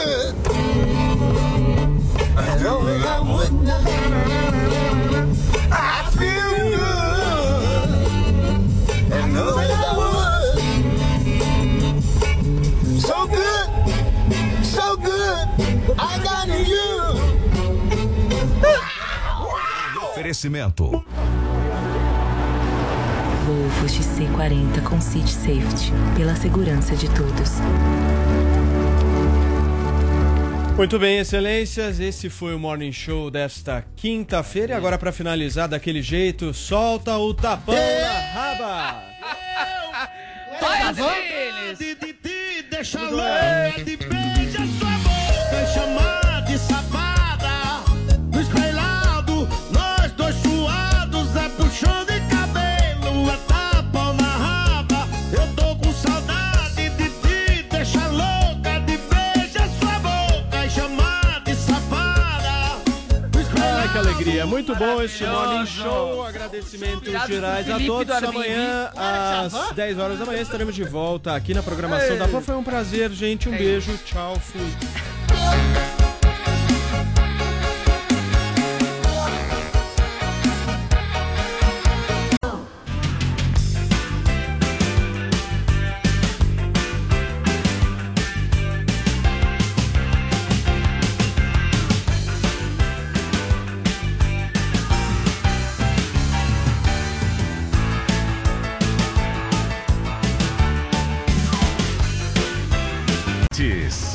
I feel good. And know that I would. So good, so good. I got you. Oferecimento. Volvo X C quarenta com City Safety, pela segurança de todos. Muito bem, excelências, esse foi o Morning Show desta quinta-feira. E agora, para finalizar daquele jeito, solta o tapão na raba. Todas eles! De, de, de, deixa louca, de beija sua boca, chamar de safada. No espelhado, nós dois suados, é puxão de cabelo, é tapa na raba. Eu tô com saudade de ti, deixa louca, de beija sua boca, chamar de safada. No espelhado, Ai, que alegria. Muito bom este Morning Show. Agradecimentos gerais a todos. Amanhã, às dez horas da manhã, estaremos de volta aqui na programação da Pan. Foi um prazer, gente. Um beijo. Tchau. Fui. Tis.